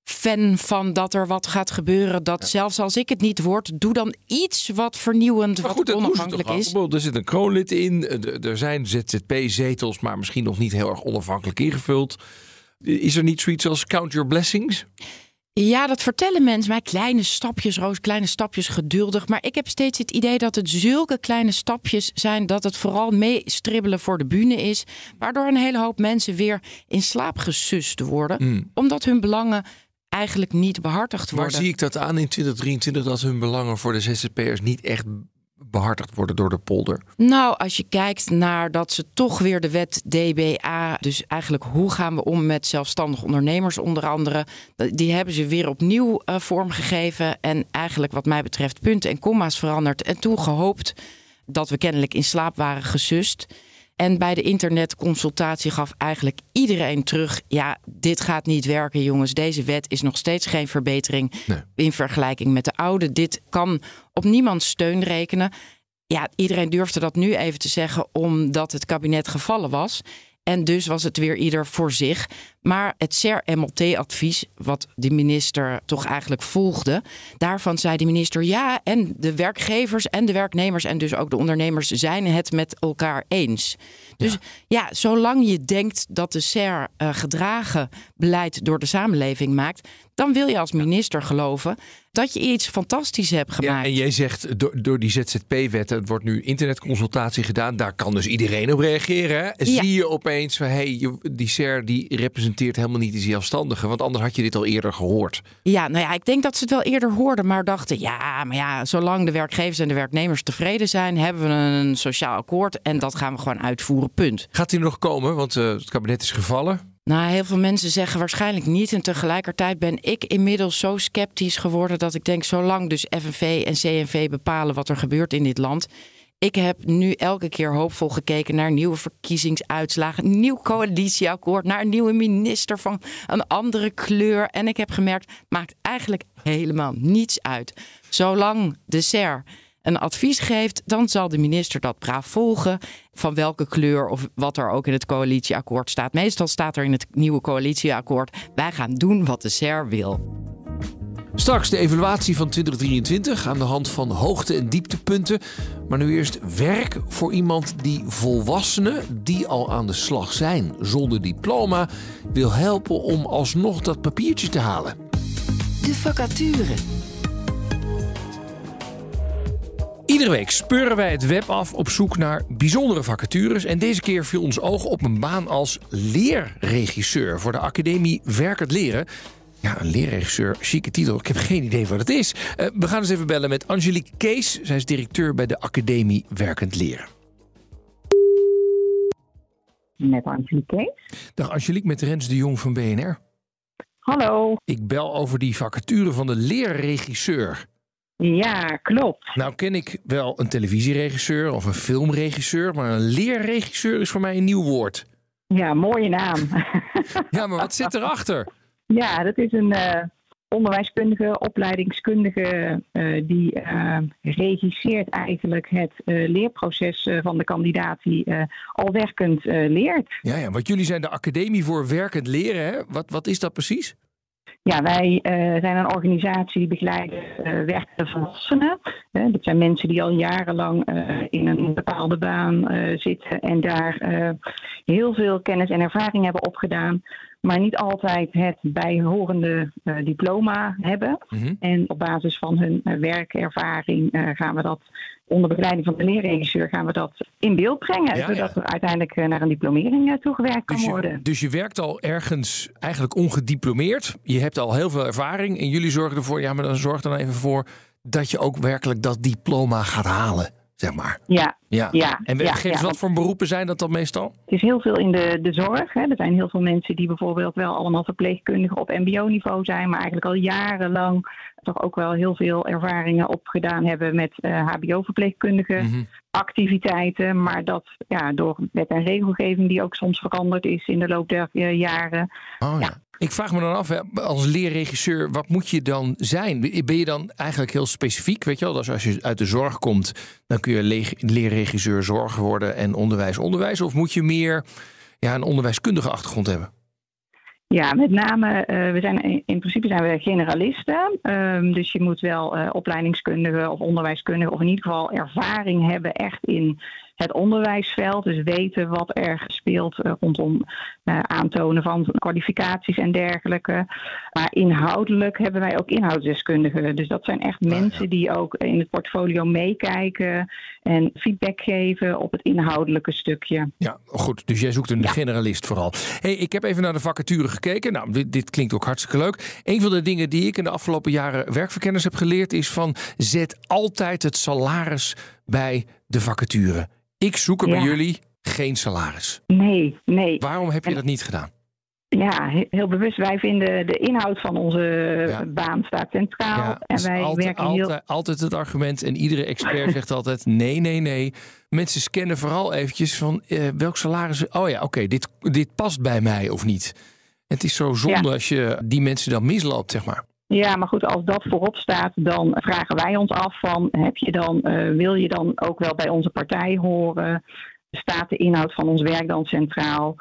fan van dat er wat gaat gebeuren. Dat zelfs als ik het niet word, doe dan iets wat vernieuwend, Maar wat onafhankelijk is. Er zit een kroonlid in, er zijn ZZP-zetels, maar misschien nog niet heel erg onafhankelijk ingevuld. Is er niet zoiets als count your blessings? Ja, dat vertellen mensen mij. Kleine stapjes, Roos, kleine stapjes, geduldig. Maar ik heb steeds het idee dat het zulke kleine stapjes zijn, dat het vooral meestribbelen voor de bühne is. Waardoor een hele hoop mensen weer in slaap gesust worden. Omdat hun belangen eigenlijk niet behartigd worden. Waar zie ik dat aan in 2023 dat hun belangen voor de ZZP'ers niet echt behartigd worden door de polder? Nou, als je kijkt naar dat ze toch weer de wet DBA, dus eigenlijk hoe gaan we om met zelfstandig ondernemers onder andere, die hebben ze weer opnieuw vormgegeven en eigenlijk wat mij betreft punten en komma's veranderd en toen gehoopt dat we kennelijk in slaap waren gesust. En bij de internetconsultatie gaf eigenlijk iedereen terug, ja, dit gaat niet werken jongens. Deze wet is nog steeds geen verbetering in vergelijking met de oude. Dit kan op niemands steun rekenen. Ja, iedereen durfde dat nu even te zeggen omdat het kabinet gevallen was. En dus was het weer ieder voor zich. Maar het SER-MLT-advies, wat de minister toch eigenlijk volgde, daarvan zei de minister ja, en de werkgevers en de werknemers en dus ook de ondernemers zijn het met elkaar eens. Dus ja, zolang je denkt dat de SER gedragen beleid door de samenleving maakt, dan wil je als minister geloven dat je iets fantastisch hebt gemaakt. Ja, en jij zegt door die ZZP-wet, het wordt nu internetconsultatie gedaan, daar kan dus iedereen op reageren. Hè? Ja. Zie je opeens van die SER die representeert helemaal niet die zelfstandigen, want anders had je dit al eerder gehoord. Ja, nou ja, ik denk dat ze het wel eerder hoorden, maar dachten zolang de werkgevers en de werknemers tevreden zijn, hebben we een sociaal akkoord en dat gaan we gewoon uitvoeren, punt. Gaat die nog komen? Want het kabinet is gevallen. Nou, heel veel mensen zeggen waarschijnlijk niet. En tegelijkertijd ben ik inmiddels zo sceptisch geworden dat ik denk, zolang dus FNV en CNV bepalen wat er gebeurt in dit land. Ik heb nu elke keer hoopvol gekeken naar nieuwe verkiezingsuitslagen, een nieuw coalitieakkoord, naar een nieuwe minister van een andere kleur. En ik heb gemerkt, maakt eigenlijk helemaal niets uit. Zolang de SER een advies geeft, dan zal de minister dat braaf volgen. Van welke kleur of wat er ook in het coalitieakkoord staat. Meestal staat er in het nieuwe coalitieakkoord, wij gaan doen wat de SER wil. Straks de evaluatie van 2023 aan de hand van hoogte- en dieptepunten. Maar nu eerst werk voor iemand die volwassenen die al aan de slag zijn zonder diploma wil helpen om alsnog dat papiertje te halen. De vacature. Iedere week speuren wij het web af op zoek naar bijzondere vacatures. En deze keer viel ons oog op een baan als leerregisseur voor de Academie Werkend Leren. Ja, een leerregisseur, chique titel. Ik heb geen idee wat het is. We gaan eens even bellen met Angelique Kees. Zij is directeur bij de Academie Werkend Leren. Met Angelique Kees. Dag Angelique, met Rens de Jong van BNR. Hallo. Ik bel over die vacature van de leerregisseur. Ja, klopt. Nou ken ik wel een televisieregisseur of een filmregisseur, maar een leerregisseur is voor mij een nieuw woord. Ja, mooie naam. Ja, maar wat zit erachter? Ja, dat is een onderwijskundige, opleidingskundige die regisseert eigenlijk het leerproces van de kandidaat die al werkend leert. Ja, want jullie zijn de Academie voor Werkend Leren, hè? Wat is dat precies? Ja, wij zijn een organisatie die begeleiden werkende volwassenen. Dat zijn mensen die al jarenlang in een bepaalde baan zitten en daar heel veel kennis en ervaring hebben opgedaan, maar niet altijd het bijhorende diploma hebben. Mm-hmm. En op basis van hun werkervaring gaan we dat onder begeleiding van de leerregisseur gaan we dat in beeld brengen, zodat er uiteindelijk naar een diplomering toegewerkt kan worden. Dus je werkt al ergens eigenlijk ongediplomeerd. Je hebt al heel veel ervaring en jullie zorgen ervoor, maar dan zorg dan even voor dat je ook werkelijk dat diploma gaat halen, zeg maar. Ja. En geef eens wat voor beroepen zijn dat dan meestal? Het is heel veel in de zorg. Hè. Er zijn heel veel mensen die bijvoorbeeld wel allemaal verpleegkundigen op mbo-niveau zijn, maar eigenlijk al jarenlang toch ook wel heel veel ervaringen opgedaan hebben met hbo-verpleegkundige activiteiten. Maar dat door wet en regelgeving die ook soms veranderd is in de loop der jaren. Oh, ja. Ik vraag me dan af, als leerregisseur, wat moet je dan zijn? Ben je dan eigenlijk heel specifiek? Weet je wel, als je uit de zorg komt, dan kun je leerregisseur zorg worden en onderwijs. Of moet je meer een onderwijskundige achtergrond hebben? Ja, met name, in principe zijn we generalisten. Dus je moet wel opleidingskundige of onderwijskundige of in ieder geval ervaring hebben echt in het onderwijsveld. Dus weten wat er speelt rondom aantonen van kwalificaties en dergelijke. Maar inhoudelijk hebben wij ook inhoudsdeskundigen. Dus dat zijn echt mensen die ook in het portfolio meekijken en feedback geven op het inhoudelijke stukje. Ja, goed. Dus jij zoekt een generalist vooral. Hey, ik heb even naar de vacature gekeken. Nou, dit klinkt ook hartstikke leuk. Een van de dingen die ik in de afgelopen jaren werkverkenners heb geleerd is van zet altijd het salaris bij de vacature. Ik zoek er bij jullie geen salaris. Nee. Waarom heb je dat niet gedaan? Ja, heel bewust. Wij vinden de inhoud van onze baan staat centraal. Ja, en wij werken altijd het argument. En iedere expert zegt altijd nee. Mensen scannen vooral eventjes van welk salaris. Oh ja, oké, dit past bij mij of niet. Het is zo zonde als je die mensen dan misloopt, zeg maar. Ja, maar goed, als dat voorop staat, dan vragen wij ons af van, wil je dan ook wel bij onze partij horen? Staat de inhoud van ons werk dan centraal?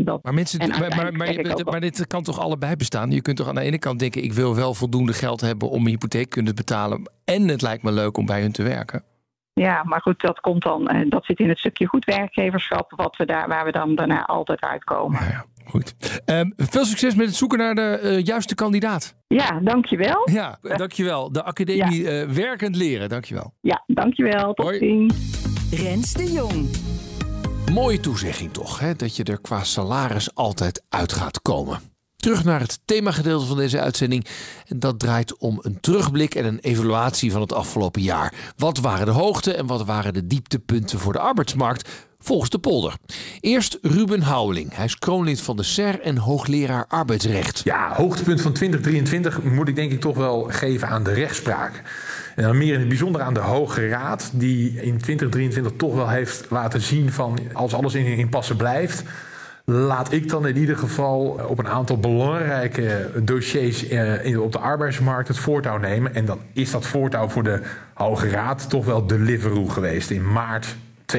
Maar dit kan toch allebei bestaan? Je kunt toch aan de ene kant denken, ik wil wel voldoende geld hebben om mijn hypotheek kunnen betalen. En het lijkt me leuk om bij hun te werken. Ja, maar goed, dat komt dan. Dat zit in het stukje goed werkgeverschap, waar we dan daarna altijd uitkomen. Ja. Goed. Veel succes met het zoeken naar de juiste kandidaat. Ja, dankjewel. Ja, dankjewel. De academie Werkend Leren, dankjewel. Ja, dankjewel. Tot ziens. Rens de Jong. Mooie toezegging toch, hè? Dat je er qua salaris altijd uit gaat komen. Terug naar het themagedeelte van deze uitzending. En dat draait om een terugblik en een evaluatie van het afgelopen jaar. Wat waren de hoogte en wat waren de dieptepunten voor de arbeidsmarkt volgens de polder? Eerst Ruben Houweling. Hij is kroonlid van de SER en hoogleraar arbeidsrecht. Ja, hoogtepunt van 2023 moet ik denk ik toch wel geven aan de rechtspraak. En dan meer in het bijzonder aan de Hoge Raad, die in 2023 toch wel heeft laten zien van als alles in impasse blijft, laat ik dan in ieder geval op een aantal belangrijke dossiers op de arbeidsmarkt het voortouw nemen. En dan is dat voortouw voor de Hoge Raad toch wel Deliveroo geweest in maart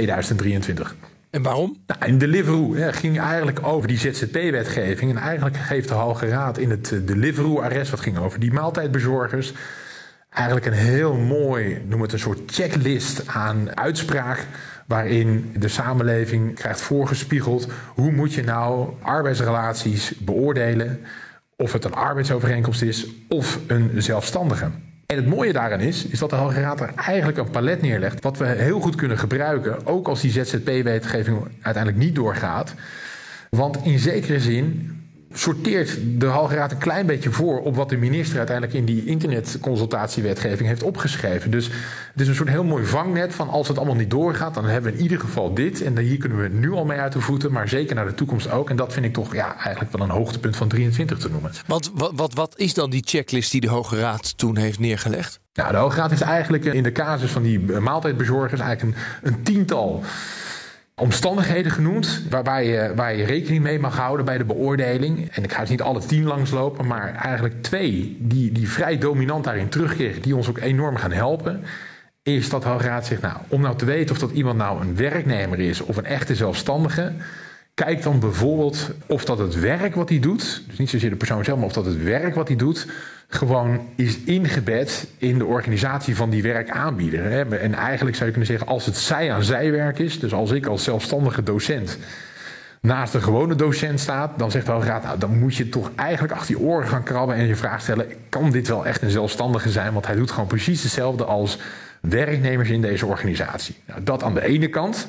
2023. En waarom? Nou, en Deliveroo ging eigenlijk over die ZZP-wetgeving. En eigenlijk geeft de Hoge Raad in het Deliveroo-arrest, wat ging over die maaltijdbezorgers, eigenlijk een heel mooi, noem het een soort checklist aan uitspraak, waarin de samenleving krijgt voorgespiegeld hoe moet je nou arbeidsrelaties beoordelen, of het een arbeidsovereenkomst is of een zelfstandige. En het mooie daarin is dat de Hoge Raad er eigenlijk een palet neerlegt wat we heel goed kunnen gebruiken, ook als die ZZP-wetgeving uiteindelijk niet doorgaat. Want in zekere zin sorteert de Hoge Raad een klein beetje voor op wat de minister uiteindelijk in die internetconsultatiewetgeving heeft opgeschreven. Dus het is een soort heel mooi vangnet van als het allemaal niet doorgaat, dan hebben we in ieder geval dit. En hier kunnen we nu al mee uit de voeten, maar zeker naar de toekomst ook. En dat vind ik toch eigenlijk wel een hoogtepunt van 23 te noemen. Want wat is dan die checklist die de Hoge Raad toen heeft neergelegd? Nou, de Hoge Raad heeft eigenlijk in de casus van die maaltijdbezorgers eigenlijk een tiental omstandigheden genoemd waar je rekening mee mag houden bij de beoordeling. En ik ga het niet alle 10 langslopen, maar eigenlijk 2 die vrij dominant daarin terugkeren, die ons ook enorm gaan helpen. Is dat de Hoge Raad zegt, om nou te weten of dat iemand nou een werknemer is of een echte zelfstandige, kijk dan bijvoorbeeld of dat het werk wat hij doet, dus niet zozeer de persoon zelf, maar of dat het werk wat hij doet gewoon is ingebed in de organisatie van die werkaanbieder. En eigenlijk zou je kunnen zeggen, als het zij-aan-zij-werk is, dus als ik als zelfstandige docent naast een gewone docent staat, dan zegt de Hoge Raad, dan moet je toch eigenlijk achter je oren gaan krabben en je vraag stellen, kan dit wel echt een zelfstandige zijn? Want hij doet gewoon precies hetzelfde als werknemers in deze organisatie. Nou, dat aan de ene kant.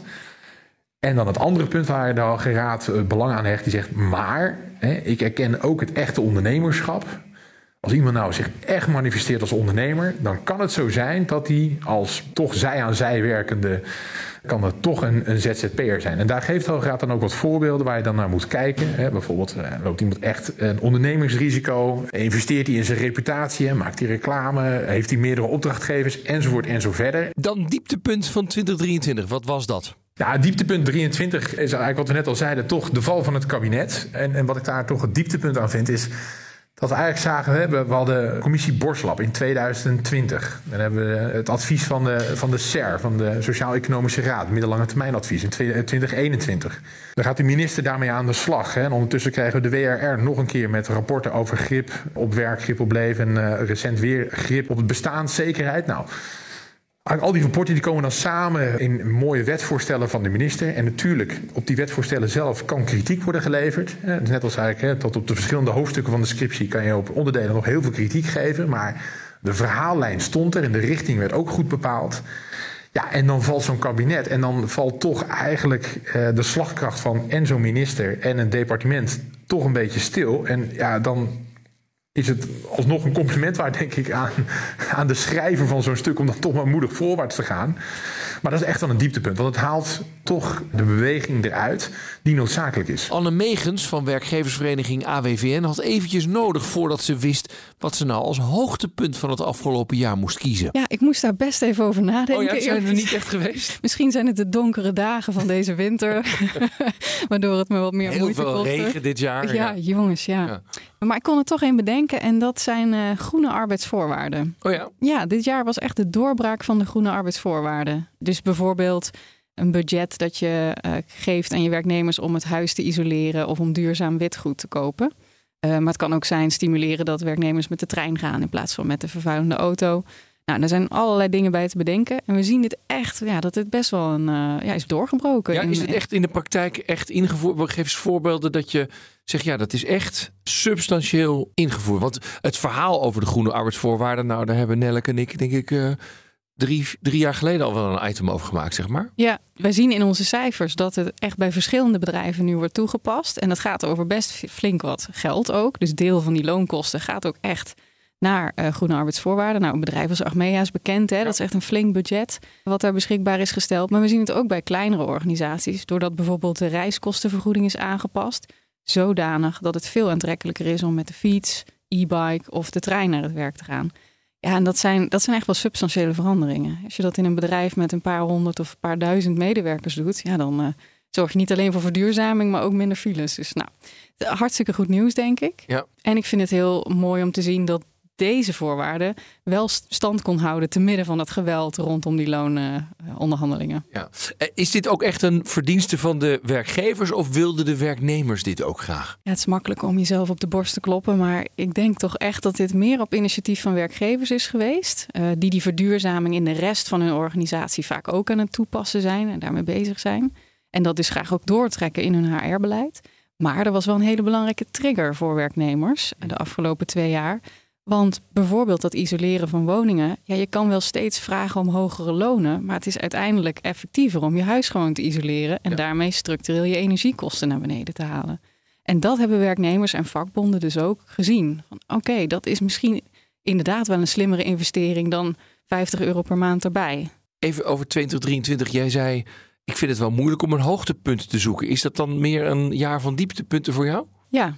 En dan het andere punt waar de Hoge Raad belang aan hecht, die zegt, maar ik erken ook het echte ondernemerschap. Als iemand nou zich echt manifesteert als ondernemer, dan kan het zo zijn dat hij als toch zij-aan-zij werkende, kan dat toch een ZZP'er zijn. En daar geeft de Hoge Raad dan ook wat voorbeelden waar je dan naar moet kijken. Bijvoorbeeld loopt iemand echt een ondernemingsrisico, investeert hij in zijn reputatie, maakt hij reclame, heeft hij meerdere opdrachtgevers enzovoort en zo verder. Dan dieptepunt van 2023, wat was dat? Ja, dieptepunt 23 is eigenlijk wat we net al zeiden, toch de val van het kabinet. En wat ik daar toch het dieptepunt aan vind is Dat we eigenlijk zagen, we hadden commissie Borstlab in 2020. Dan hebben we het advies van de SER, van de Sociaal-Economische Raad, middellange termijnadvies in 2021. Dan gaat de minister daarmee aan de slag. Hè. En ondertussen krijgen we de WRR nog een keer met rapporten over grip op werk, grip op leven en recent weer grip op het bestaanszekerheid. Nou, al die rapporten die komen dan samen in mooie wetsvoorstellen van de minister. En natuurlijk, op die wetsvoorstellen zelf kan kritiek worden geleverd. Dus net als eigenlijk, tot op de verschillende hoofdstukken van de scriptie kan je op onderdelen nog heel veel kritiek geven. Maar de verhaallijn stond er en de richting werd ook goed bepaald. Ja, en dan valt zo'n kabinet en dan valt toch eigenlijk de slagkracht van en zo'n minister en een departement toch een beetje stil. En ja, dan is het alsnog een compliment waard, denk ik, aan de schrijver van zo'n stuk om dan toch maar moedig voorwaarts te gaan. Maar dat is echt wel een dieptepunt, want het haalt toch de beweging eruit die noodzakelijk is. Anne Megens van werkgeversvereniging AWVN had eventjes nodig voordat ze wist wat ze nou als hoogtepunt van het afgelopen jaar moest kiezen. Ja, ik moest daar best even over nadenken. Oh ja, zijn er niet echt geweest? Misschien zijn het de donkere dagen van deze winter, waardoor het me wat meer moeite kostte. Heel veel regen dit jaar. Ja, jongens, ja. Maar ik kon er toch één bedenken en dat zijn groene arbeidsvoorwaarden. Oh ja? Ja, dit jaar was echt de doorbraak van de groene arbeidsvoorwaarden. Dus bijvoorbeeld een budget dat je geeft aan je werknemers om het huis te isoleren of om duurzaam witgoed te kopen. Maar het kan ook zijn stimuleren dat werknemers met de trein gaan in plaats van met de vervuilende auto. Nou, er zijn allerlei dingen bij te bedenken. En we zien dit echt, dat het best wel is doorgebroken. Ja, is het echt in de praktijk echt ingevoerd? Geef eens voorbeelden dat je zegt, ja, dat is echt substantieel ingevoerd. Want het verhaal over de groene arbeidsvoorwaarden, nou, daar hebben Nelleke en ik, denk ik, drie jaar geleden al wel een item over gemaakt, zeg maar. Ja, wij zien in onze cijfers dat het echt bij verschillende bedrijven nu wordt toegepast. En dat gaat over best flink wat geld ook. Dus deel van die loonkosten gaat ook echt naar groene arbeidsvoorwaarden. Nou, een bedrijf als Achmea is bekend. Hè? Dat is echt een flink budget wat daar beschikbaar is gesteld. Maar we zien het ook bij kleinere organisaties. Doordat bijvoorbeeld de reiskostenvergoeding is aangepast. Zodanig dat het veel aantrekkelijker is om met de fiets, e-bike of de trein naar het werk te gaan. Ja, en dat zijn echt wel substantiële veranderingen. Als je dat in een bedrijf met een paar honderd of een paar duizend medewerkers doet, ja, dan zorg je niet alleen voor verduurzaming, maar ook minder files. Dus nou, hartstikke goed nieuws, denk ik. Ja. En ik vind het heel mooi om te zien dat deze voorwaarden wel stand kon houden te midden van het geweld rondom die loononderhandelingen. Ja. Is dit ook echt een verdienste van de werkgevers of wilden de werknemers dit ook graag? Ja, het is makkelijk om jezelf op de borst te kloppen, maar ik denk toch echt dat dit meer op initiatief van werkgevers is geweest, die verduurzaming in de rest van hun organisatie vaak ook aan het toepassen zijn en daarmee bezig zijn. En dat dus graag ook doortrekken in hun HR-beleid. Maar er was wel een hele belangrijke trigger voor werknemers de afgelopen 2 jaar. Want bijvoorbeeld dat isoleren van woningen, ja, je kan wel steeds vragen om hogere lonen, maar het is uiteindelijk effectiever om je huis gewoon te isoleren en daarmee structureel je energiekosten naar beneden te halen. En dat hebben werknemers en vakbonden dus ook gezien. Oké, dat is misschien inderdaad wel een slimmere investering dan €50 per maand erbij. Even over 2023, jij zei, ik vind het wel moeilijk om een hoogtepunt te zoeken. Is dat dan meer een jaar van dieptepunten voor jou? Ja.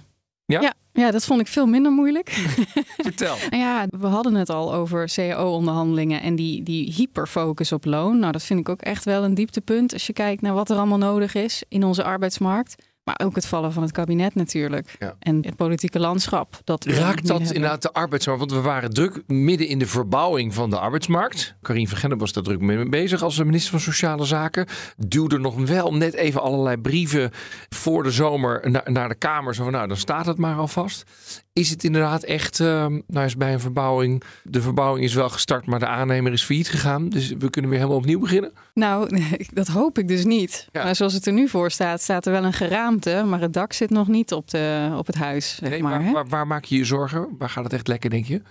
Ja, dat vond ik veel minder moeilijk. Vertel. Ja, we hadden het al over CAO-onderhandelingen en die hyperfocus op loon. Nou, dat vind ik ook echt wel een dieptepunt als je kijkt naar wat er allemaal nodig is in onze arbeidsmarkt. Maar ook het vallen van het kabinet natuurlijk. Ja. En het politieke landschap. Raakt dat inderdaad de arbeidsmarkt? Want we waren druk midden in de verbouwing van de arbeidsmarkt. Karien van Gennep was daar druk mee bezig als minister van Sociale Zaken. Duwde nog wel net even allerlei brieven voor de zomer naar de Kamer. Zo van, nou, dan staat het maar alvast. Is het inderdaad echt, is bij een verbouwing, de verbouwing is wel gestart, maar de aannemer is failliet gegaan. Dus we kunnen weer helemaal opnieuw beginnen? Nou, dat hoop ik dus niet. Ja. Maar zoals het er nu voor staat, staat er wel een geraamte, maar het dak zit nog niet op het huis. Zeg maar, waar maak je je zorgen? Waar gaat het echt lekker, denk je?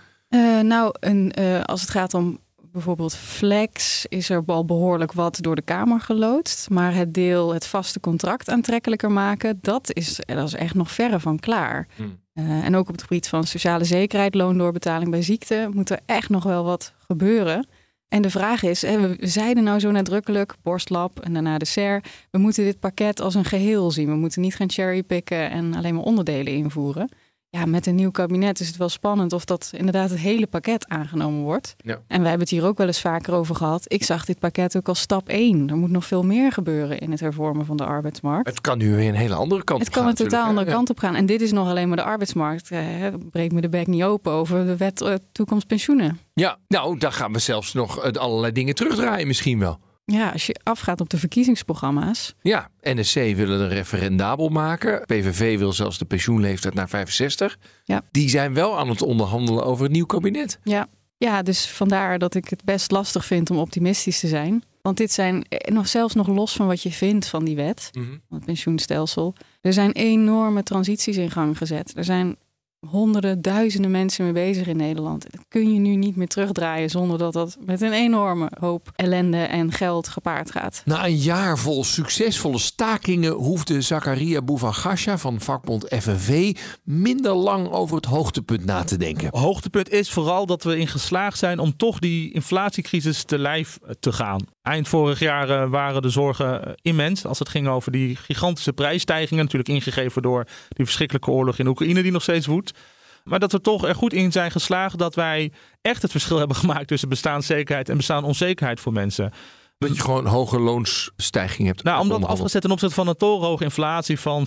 Als het gaat om bijvoorbeeld flex, is er al behoorlijk wat door de Kamer geloodst. Maar het vaste contract aantrekkelijker maken, dat is echt nog verre van klaar. En ook op het gebied van sociale zekerheid, loondoorbetaling bij ziekte, moet er echt nog wel wat gebeuren. En de vraag is, we zeiden nou zo nadrukkelijk, Borstlab en daarna de SER, we moeten dit pakket als een geheel zien. We moeten niet gaan cherrypicken en alleen maar onderdelen invoeren. Ja, met een nieuw kabinet is het wel spannend of dat inderdaad het hele pakket aangenomen wordt. Ja. En wij hebben het hier ook wel eens vaker over gehad. Ik zag dit pakket ook als stap 1. Er moet nog veel meer gebeuren in het hervormen van de arbeidsmarkt. Het kan nu weer een hele andere kant op gaan. Het kan een totaal andere kant op gaan. En dit is nog alleen maar de arbeidsmarkt. Breek me de bek niet open over de wet toekomst pensioenen. Ja, nou, dan gaan we zelfs nog allerlei dingen terugdraaien misschien wel. Ja, als je afgaat op de verkiezingsprogramma's. Ja, NSC willen het referendabel maken. PVV wil zelfs de pensioenleeftijd naar 65. Ja. Die zijn wel aan het onderhandelen over het nieuw kabinet. Ja, dus vandaar dat ik het best lastig vind om optimistisch te zijn. Want dit zijn zelfs nog los van wat je vindt van die wet, van het pensioenstelsel. Er zijn enorme transities in gang gezet. Er zijn honderden, duizenden mensen mee bezig in Nederland. Dat kun je nu niet meer terugdraaien zonder dat dat met een enorme hoop ellende en geld gepaard gaat. Na een jaar vol succesvolle stakingen hoefde Zakaria Bouvagasha van vakbond FNV minder lang over het hoogtepunt na te denken. Hoogtepunt is vooral dat we in geslaagd zijn om toch die inflatiecrisis te lijf te gaan. Eind vorig jaar waren de zorgen immens als het ging over die gigantische prijsstijgingen. Natuurlijk ingegeven door die verschrikkelijke oorlog in Oekraïne die nog steeds woedt. Maar dat we toch er goed in zijn geslaagd dat wij echt het verschil hebben gemaakt tussen bestaanszekerheid en bestaansonzekerheid voor mensen. Dat je gewoon hoge loonsstijging hebt. Nou, omdat afgezet ten opzichte van een torenhoge inflatie van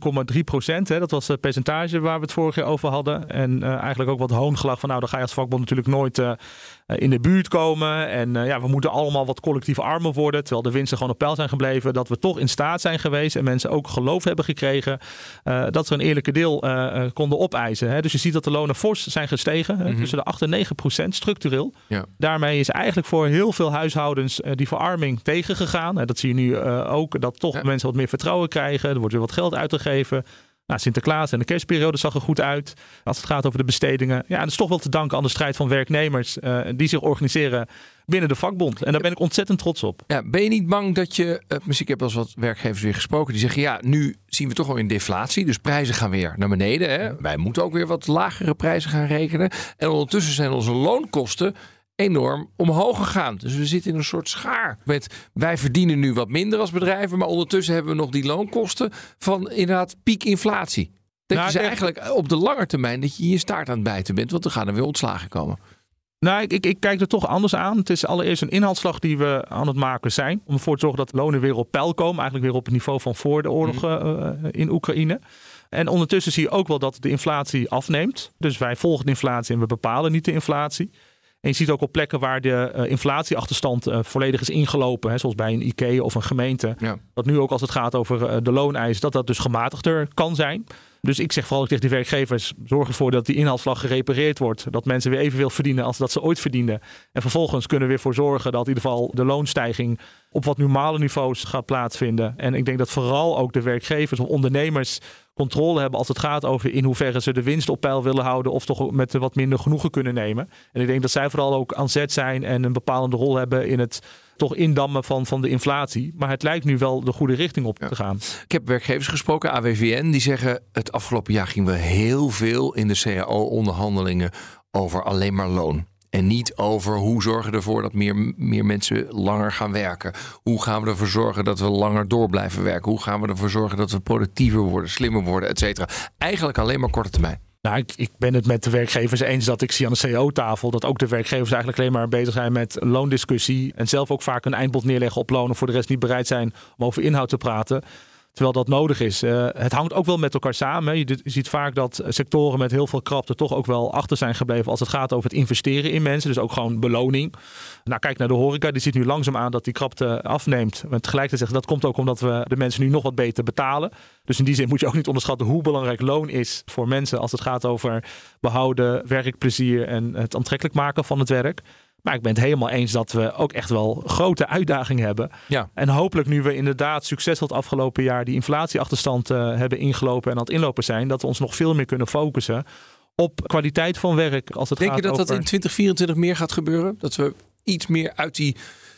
14,3%. Dat was het percentage waar we het vorig jaar over hadden. En eigenlijk ook wat hoongelach van dan ga je als vakbond natuurlijk nooit in de buurt komen. En we moeten allemaal wat collectief armer worden. Terwijl de winsten gewoon op peil zijn gebleven. Dat we toch in staat zijn geweest en mensen ook geloof hebben gekregen. Dat ze een eerlijke deel konden opeisen. Dus je ziet dat de lonen fors zijn gestegen. Tussen de 8 en 9% structureel. Ja. Daarmee is eigenlijk voor heel veel huishoudens die verarming tegengegaan. Dat zie je nu ook. Dat toch mensen wat meer vertrouwen krijgen. Er wordt weer wat geld uitgegeven. Nou, Sinterklaas en de kerstperiode zag er goed uit. Als het gaat over de bestedingen. Ja, en dat is toch wel te danken aan de strijd van werknemers die zich organiseren binnen de vakbond. En daar ben ik ontzettend trots op. Ja, ben je niet bang dat je... ik heb wel eens wat werkgevers weer gesproken. Die zeggen, nu zien we toch wel een deflatie. Dus prijzen gaan weer naar beneden. Hè? Wij moeten ook weer wat lagere prijzen gaan rekenen. En ondertussen zijn onze loonkosten enorm omhoog gegaan. Dus we zitten in een soort schaar. Wij verdienen nu wat minder als bedrijven, maar ondertussen hebben we nog die loonkosten van inderdaad piekinflatie. Dat je eigenlijk op de lange termijn dat je je staart aan het bijten bent, want er gaan er weer ontslagen komen. Nou, ik kijk er toch anders aan. Het is allereerst een inhaalslag die we aan het maken zijn. Om ervoor te zorgen dat lonen weer op peil komen. Eigenlijk weer op het niveau van voor de oorlog in Oekraïne. En ondertussen zie je ook wel dat de inflatie afneemt. Dus wij volgen de inflatie en we bepalen niet de inflatie. En je ziet ook op plekken waar de inflatieachterstand volledig is ingelopen. Zoals bij een IKEA of een gemeente. Ja. Dat nu ook als het gaat over de looneis, dat dus gematigder kan zijn. Dus ik zeg vooral tegen die werkgevers, zorg ervoor dat die inhaalslag gerepareerd wordt. Dat mensen weer evenveel verdienen als dat ze ooit verdienden. En vervolgens kunnen we weer voor zorgen dat in ieder geval de loonstijging op wat normale niveaus gaat plaatsvinden. En ik denk dat vooral ook de werkgevers of ondernemers controle hebben als het gaat over in hoeverre ze de winst op peil willen houden of toch met wat minder genoegen kunnen nemen. En ik denk dat zij vooral ook aan zet zijn en een bepalende rol hebben in het toch indammen van de inflatie. Maar het lijkt nu wel de goede richting op te gaan. Ik heb werkgevers gesproken, AWVN, die zeggen het afgelopen jaar gingen we heel veel in de CAO-onderhandelingen over alleen maar loon. En niet over hoe zorgen we ervoor dat meer mensen langer gaan werken. Hoe gaan we ervoor zorgen dat we langer door blijven werken? Hoe gaan we ervoor zorgen dat we productiever worden, slimmer worden, et cetera. Eigenlijk alleen maar korte termijn. Nou, ik ben het met de werkgevers eens dat ik zie aan de CAO-tafel dat ook de werkgevers eigenlijk alleen maar bezig zijn met loondiscussie. En zelf ook vaak een eindbod neerleggen op lonen, voor de rest niet bereid zijn om over inhoud te praten. Terwijl dat nodig is. Het hangt ook wel met elkaar samen. Je ziet vaak dat sectoren met heel veel krapte toch ook wel achter zijn gebleven als het gaat over het investeren in mensen. Dus ook gewoon beloning. Nou, kijk naar de horeca. Die ziet nu langzaam aan dat die krapte afneemt. Maar tegelijkertijd zeggen dat komt ook omdat we de mensen nu nog wat beter betalen. Dus in die zin moet je ook niet onderschatten hoe belangrijk loon is voor mensen als het gaat over behouden, werkplezier en het aantrekkelijk maken van het werk. Maar ik ben het helemaal eens dat we ook echt wel grote uitdagingen hebben. Ja. En hopelijk nu we inderdaad succesvol het afgelopen jaar die inflatieachterstand hebben ingelopen en aan het inlopen zijn, dat we ons nog veel meer kunnen focussen op kwaliteit van werk. Als het Denk gaat je dat over... dat in 2024 meer gaat gebeuren? Dat we iets meer uit die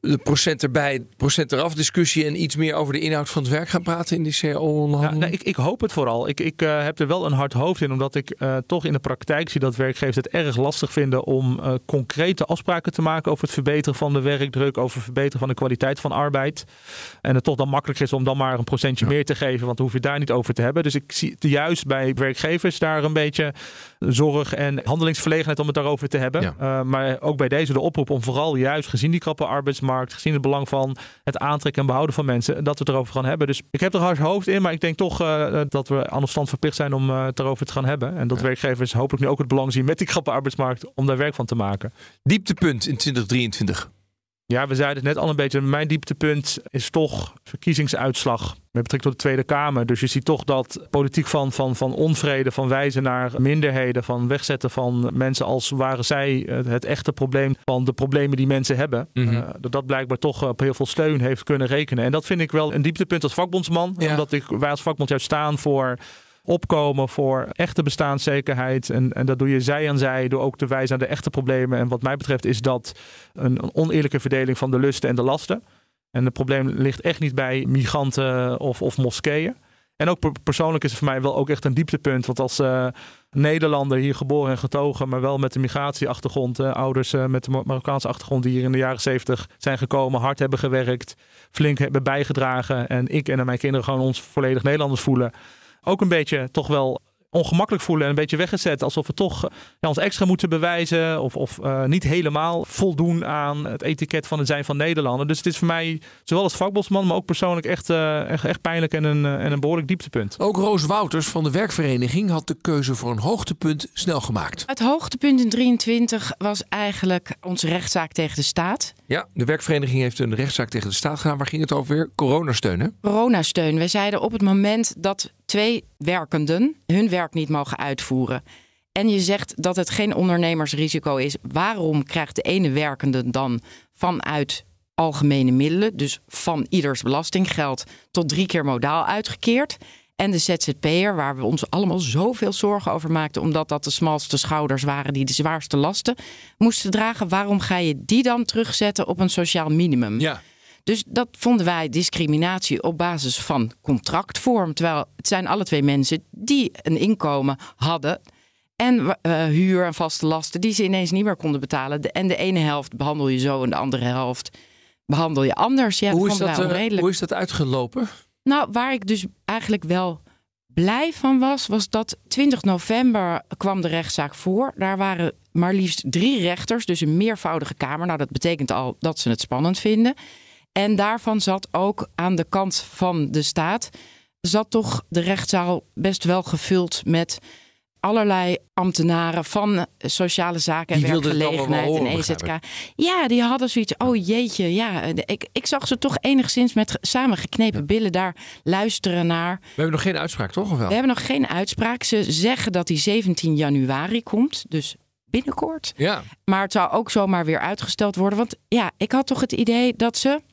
de procent erbij, procent eraf discussie en iets meer over de inhoud van het werk gaan praten in die CAO-onderhandelingen? Ik hoop het vooral. Ik heb er wel een hard hoofd in, omdat ik toch in de praktijk zie dat werkgevers het erg lastig vinden om concrete afspraken te maken over het verbeteren van de werkdruk, over het verbeteren van de kwaliteit van arbeid. En het toch dan makkelijker is om dan maar een procentje meer te geven, want dan hoef je daar niet over te hebben. Dus ik zie juist bij werkgevers daar een beetje zorg en handelingsverlegenheid om het daarover te hebben. Ja. Maar ook bij deze de oproep om vooral juist gezien die krappe arbeidsmarkt, gezien het belang van het aantrekken en behouden van mensen, dat we het erover gaan hebben. Dus ik heb er hard hoofd in, maar ik denk toch dat we aan de stand verplicht zijn om het erover te gaan hebben. En dat werkgevers hopelijk nu ook het belang zien met die krappe arbeidsmarkt om daar werk van te maken. Dieptepunt in 2023. Ja, we zeiden het net al een beetje. Mijn dieptepunt is toch verkiezingsuitslag met betrekking tot de Tweede Kamer. Dus je ziet toch dat politiek van onvrede, van wijzen naar minderheden, van wegzetten van mensen als waren zij het echte probleem van de problemen die mensen hebben. Dat blijkbaar toch op heel veel steun heeft kunnen rekenen. En dat vind ik wel een dieptepunt als vakbondsman. Ja. Omdat wij als vakbond juist staan voor opkomen voor echte bestaanszekerheid. En dat doe je zij aan zij door ook te wijzen naar de echte problemen. En wat mij betreft is dat een oneerlijke verdeling van de lusten en de lasten. En het probleem ligt echt niet bij migranten of moskeeën. En ook persoonlijk is het voor mij wel ook echt een dieptepunt. Want als Nederlander hier geboren en getogen, maar wel met een migratieachtergrond, ouders met de Marokkaanse achtergrond die hier in de jaren 70 zijn gekomen, hard hebben gewerkt, flink hebben bijgedragen. En ik en mijn kinderen gewoon ons volledig Nederlanders voelen. Ook een beetje toch wel ongemakkelijk voelen en een beetje weggezet. Alsof we toch ons extra moeten bewijzen of niet helemaal voldoen aan het etiket van het zijn van Nederlander. Dus het is voor mij, zowel als vakbondsman, maar ook persoonlijk echt pijnlijk en een behoorlijk dieptepunt. Ook Roos Wouters van de werkvereniging had de keuze voor een hoogtepunt snel gemaakt. Het hoogtepunt in 2023 was eigenlijk onze rechtszaak tegen de staat. Ja, de werkvereniging heeft een rechtszaak tegen de staat gedaan. Waar ging het over weer? Coronasteun, hè? Coronasteun. Wij zeiden op het moment dat 2 werkenden hun werk niet mogen uitvoeren en je zegt dat het geen ondernemersrisico is, waarom krijgt de ene werkende dan vanuit algemene middelen, dus van ieders belastinggeld, tot 3 keer modaal uitgekeerd? En de ZZP'er, waar we ons allemaal zoveel zorgen over maakten, omdat dat de smalste schouders waren die de zwaarste lasten moesten dragen, waarom ga je die dan terugzetten op een sociaal minimum? Ja. Dus dat vonden wij discriminatie op basis van contractvorm. Terwijl het zijn alle 2 mensen die een inkomen hadden en huur en vaste lasten die ze ineens niet meer konden betalen. En de ene helft behandel je zo en de andere helft behandel je anders. Ja, hoe is dat uitgelopen? Nou, waar ik dus eigenlijk wel blij van was dat 20 november kwam de rechtszaak voor. Daar waren maar liefst 3 rechters, dus een meervoudige kamer. Nou, dat betekent al dat ze het spannend vinden. En daarvan zat ook aan de kant van de staat, zat toch de rechtszaal best wel gevuld met allerlei ambtenaren van sociale zaken en werkgelegenheid en EZK. Ja, die hadden zoiets. Oh jeetje, ja. Ik zag ze toch enigszins met samengeknepen billen daar luisteren naar. We hebben nog geen uitspraak, toch? Of wel? We hebben nog geen uitspraak. Ze zeggen dat die 17 januari komt. Dus binnenkort. Ja. Maar het zou ook zomaar weer uitgesteld worden. Want ja, ik had toch het idee dat ze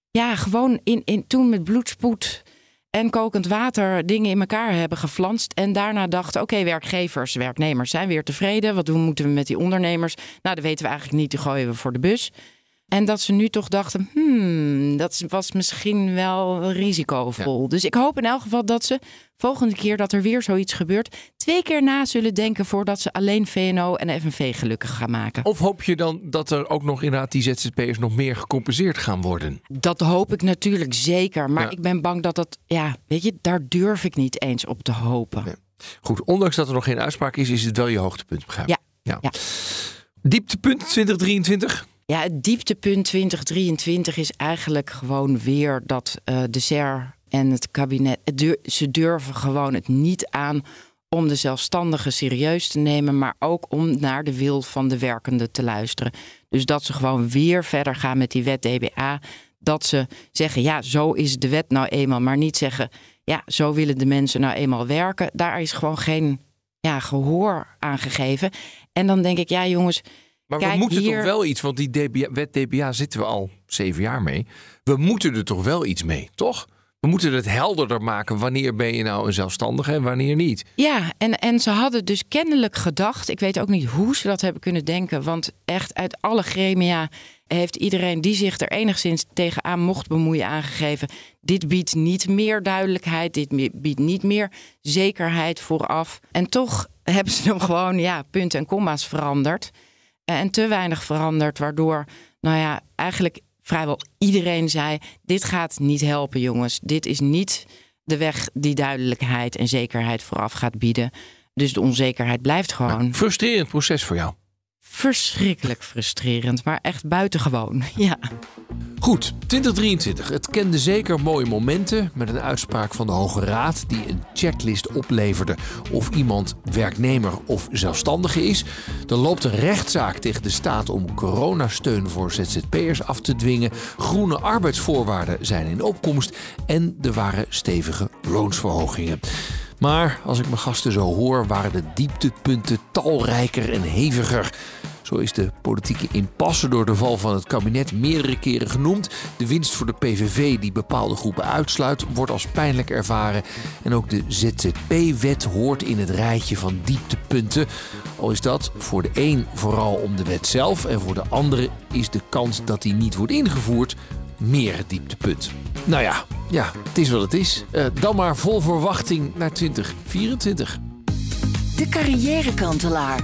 gewoon toen met bloedspoed en kokend water dingen in elkaar hebben geflanst. En daarna dachten, oké, werkgevers, werknemers zijn weer tevreden. Wat moeten we met die ondernemers? Nou, dat weten we eigenlijk niet, die gooien we voor de bus. En dat ze nu toch dachten, dat was misschien wel risicovol. Ja. Dus ik hoop in elk geval dat ze volgende keer dat er weer zoiets gebeurt 2 keer na zullen denken voordat ze alleen VNO en FNV gelukkig gaan maken. Of hoop je dan dat er ook nog inderdaad die ZZP'ers nog meer gecompenseerd gaan worden? Dat hoop ik natuurlijk zeker. Maar ik ben bang dat daar durf ik niet eens op te hopen. Nee. Goed, ondanks dat er nog geen uitspraak is het wel je hoogtepunt, begrijp ik. Ja. Dieptepunt 2023? Ja, het dieptepunt 2023 is eigenlijk gewoon weer dat de SER en het kabinet, ze durven gewoon het niet aan om de zelfstandigen serieus te nemen, maar ook om naar de wil van de werkenden te luisteren. Dus dat ze gewoon weer verder gaan met die wet DBA. Dat ze zeggen, ja, zo is de wet nou eenmaal, maar niet zeggen, ja, zo willen de mensen nou eenmaal werken. Daar is gewoon geen gehoor aan gegeven. En dan denk ik, ja jongens, maar we moeten toch wel iets, want die wet DBA zitten we al 7 jaar mee. We moeten er toch wel iets mee, toch? We moeten het helderder maken. Wanneer ben je nou een zelfstandige en wanneer niet? Ja, en ze hadden dus kennelijk gedacht. Ik weet ook niet hoe ze dat hebben kunnen denken. Want echt uit alle gremia heeft iedereen die zich er enigszins tegenaan mocht bemoeien aangegeven. Dit biedt niet meer duidelijkheid, dit biedt niet meer zekerheid vooraf. En toch hebben ze hem gewoon punten en komma's veranderd. En te weinig veranderd, waardoor eigenlijk vrijwel iedereen zei, dit gaat niet helpen, jongens. Dit is niet de weg die duidelijkheid en zekerheid vooraf gaat bieden. Dus de onzekerheid blijft gewoon. Maar frustrerend proces voor jou. Verschrikkelijk frustrerend, maar echt buitengewoon. Ja. Goed, 2023. Het kende zeker mooie momenten met een uitspraak van de Hoge Raad die een checklist opleverde of iemand werknemer of zelfstandige is. Er loopt een rechtszaak tegen de staat om coronasteun voor ZZP'ers af te dwingen. Groene arbeidsvoorwaarden zijn in opkomst en er waren stevige loonsverhogingen. Maar als ik mijn gasten zo hoor, waren de dieptepunten talrijker en heviger. Zo is de politieke impasse door de val van het kabinet meerdere keren genoemd. De winst voor de PVV die bepaalde groepen uitsluit, wordt als pijnlijk ervaren. En ook de ZZP-wet hoort in het rijtje van dieptepunten. Al is dat voor de een vooral om de wet zelf en voor de andere is de kans dat die niet wordt ingevoerd meer het dieptepunt. Nou ja, het is wat het is. Dan maar vol verwachting naar 2024. De carrièrekantelaar.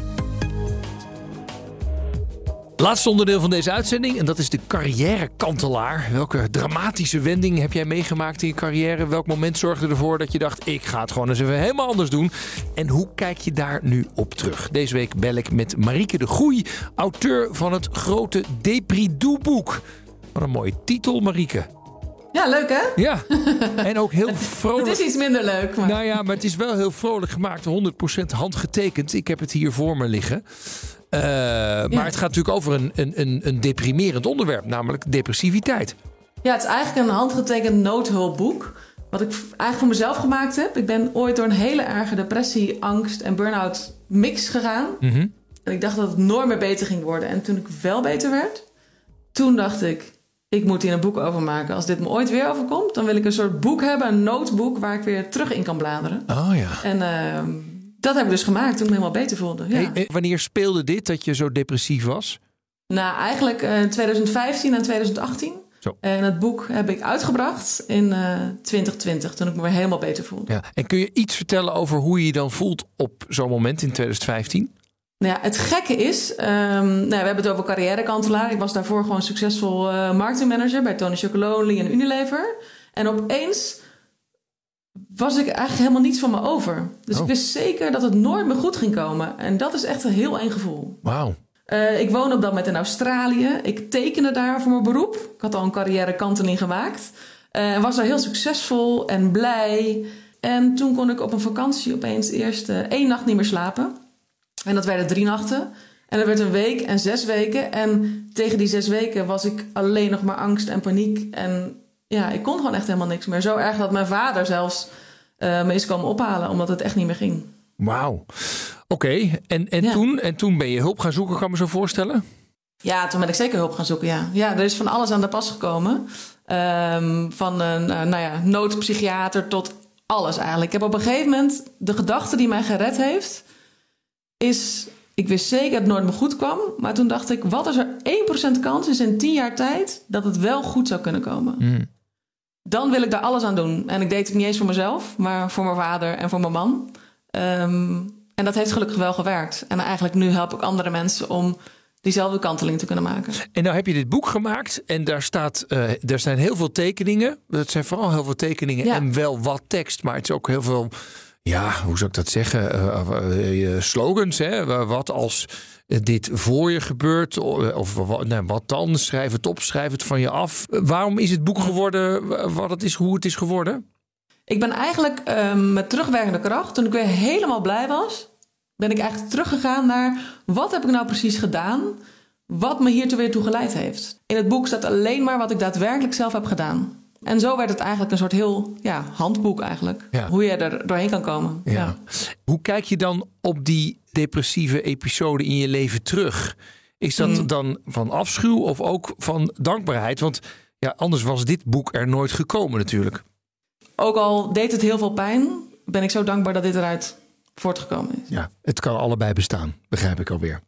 Laatste onderdeel van deze uitzending en dat is de carrièrekantelaar. Welke dramatische wending heb jij meegemaakt in je carrière? Welk moment zorgde ervoor dat je dacht, ik ga het gewoon eens even helemaal anders doen? En hoe kijk je daar nu op terug? Deze week bel ik met Marieke de Goey, auteur van het grote Depri-doe-boek. Wat een mooie titel, Marieke. Ja, leuk hè? Ja, en ook heel vrolijk. Het is iets minder leuk. Maar... Nou ja, maar het is wel heel vrolijk gemaakt. 100% handgetekend. Ik heb het hier voor me liggen. Maar het gaat natuurlijk over een deprimerend onderwerp. Namelijk depressiviteit. Ja, het is eigenlijk een handgetekend noodhulpboek. Wat ik eigenlijk voor mezelf gemaakt heb. Ik ben ooit door een hele erge depressie, angst en burn-out mix gegaan. Mm-hmm. En ik dacht dat het nooit meer beter ging worden. En toen ik wel beter werd, toen dacht ik moet hier een boek over maken. Als dit me ooit weer overkomt, dan wil ik een soort boek hebben, een noodboek, waar ik weer terug in kan bladeren. Oh ja. En dat heb ik dus gemaakt toen ik me helemaal beter voelde. Ja. Hey, wanneer speelde dit dat je zo depressief was? Nou, eigenlijk 2015 en 2018. Zo. En het boek heb ik uitgebracht in 2020, toen ik me weer helemaal beter voelde. Ja. En kun je iets vertellen over hoe je je dan voelt op zo'n moment in 2015? Nou ja, het gekke is, we hebben het over carrièrekantelaar. Ik was daarvoor gewoon succesvol marketingmanager bij Tony Chocolonely en Unilever. En opeens was ik eigenlijk helemaal niets van me over. Dus ik wist zeker dat het nooit meer goed ging komen. En dat is echt een heel eng gevoel. Wauw. Ik woonde op dat moment in Australië. Ik tekende daar voor mijn beroep. Ik had al een carrièrekanteling gemaakt. En was daar heel succesvol en blij. En toen kon ik op een vakantie opeens eerst 1 nacht niet meer slapen. En dat werden 3 nachten. En dat werd een week en 6 weken. En tegen die 6 weken was ik alleen nog maar angst en paniek. En ja, ik kon gewoon echt helemaal niks meer. Zo erg dat mijn vader zelfs me is komen ophalen, omdat het echt niet meer ging. Wauw. Oké. En toen ben je hulp gaan zoeken, kan ik me zo voorstellen? Ja, toen ben ik zeker hulp gaan zoeken, ja. Ja, er is van alles aan de pas gekomen. Van een noodpsychiater tot alles eigenlijk. Ik heb op een gegeven moment de gedachte die mij gered heeft is, ik wist zeker dat het nooit meer goed kwam. Maar toen dacht ik, wat als er 1% kans is in 10 jaar tijd dat het wel goed zou kunnen komen? Mm. Dan wil ik daar alles aan doen. En ik deed het niet eens voor mezelf, maar voor mijn vader en voor mijn man. En dat heeft gelukkig wel gewerkt. En eigenlijk nu help ik andere mensen om diezelfde kanteling te kunnen maken. En nou heb je dit boek gemaakt en daar staan heel veel tekeningen. Dat zijn vooral heel veel tekeningen en wel wat tekst. Maar het is ook heel veel, hoe zou ik dat zeggen? Slogans, hè? Wat als dit voor je gebeurt? Of wat dan? Schrijf het op, schrijf het van je af. Waarom is het boek geworden wat het is, hoe het is geworden? Ik ben eigenlijk met terugwerkende kracht, toen ik weer helemaal blij was, ben ik eigenlijk teruggegaan naar wat heb ik nou precies gedaan, wat me hier weer toe geleid heeft. In het boek staat alleen maar wat ik daadwerkelijk zelf heb gedaan. En zo werd het eigenlijk een soort heel handboek eigenlijk. Ja. Hoe je er doorheen kan komen. Ja. Ja. Hoe kijk je dan op die depressieve episode in je leven terug? Is dat dan van afschuw of ook van dankbaarheid? Want anders was dit boek er nooit gekomen natuurlijk. Ook al deed het heel veel pijn, ben ik zo dankbaar dat dit eruit voortgekomen is. Ja, het kan allebei bestaan, begrijp ik alweer.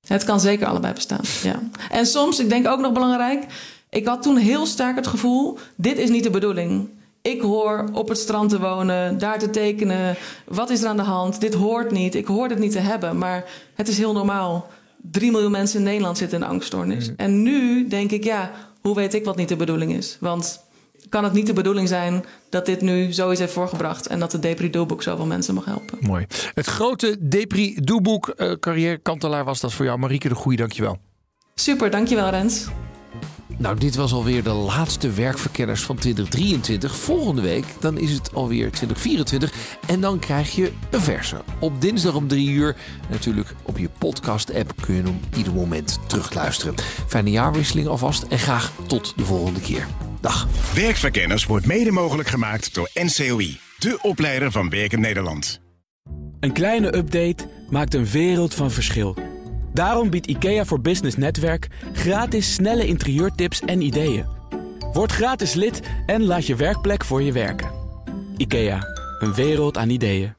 Het kan zeker allebei bestaan, ja. En soms, ik denk ook nog belangrijk, ik had toen heel sterk het gevoel, dit is niet de bedoeling. Ik hoor op het strand te wonen, daar te tekenen. Wat is er aan de hand? Dit hoort niet. Ik hoor dit niet te hebben. Maar het is heel normaal. 3 miljoen mensen in Nederland zitten in angststoornis. En nu denk ik, hoe weet ik wat niet de bedoeling is? Want kan het niet de bedoeling zijn dat dit nu zoiets heeft voorgebracht en dat het Depri-doelboek zoveel mensen mag helpen? Mooi. Het grote Depri-doelboek, carrière-kantelaar was dat voor jou. Marieke de Goeie, dankjewel. Super, dankjewel Rens. Nou, dit was alweer de laatste werkverkenners van 2023. Volgende week, dan is het alweer 2024. En dan krijg je een verse. Op dinsdag om 3 uur. En natuurlijk op je podcast-app kun je hem op ieder moment terugluisteren. Fijne jaarwisseling alvast en graag tot de volgende keer. Dag. Werkverkenners wordt mede mogelijk gemaakt door NCOI. De opleider van Werkend Nederland. Een kleine update maakt een wereld van verschil. Daarom biedt IKEA voor Business Netwerk gratis snelle interieurtips en ideeën. Word gratis lid en laat je werkplek voor je werken. IKEA, een wereld aan ideeën.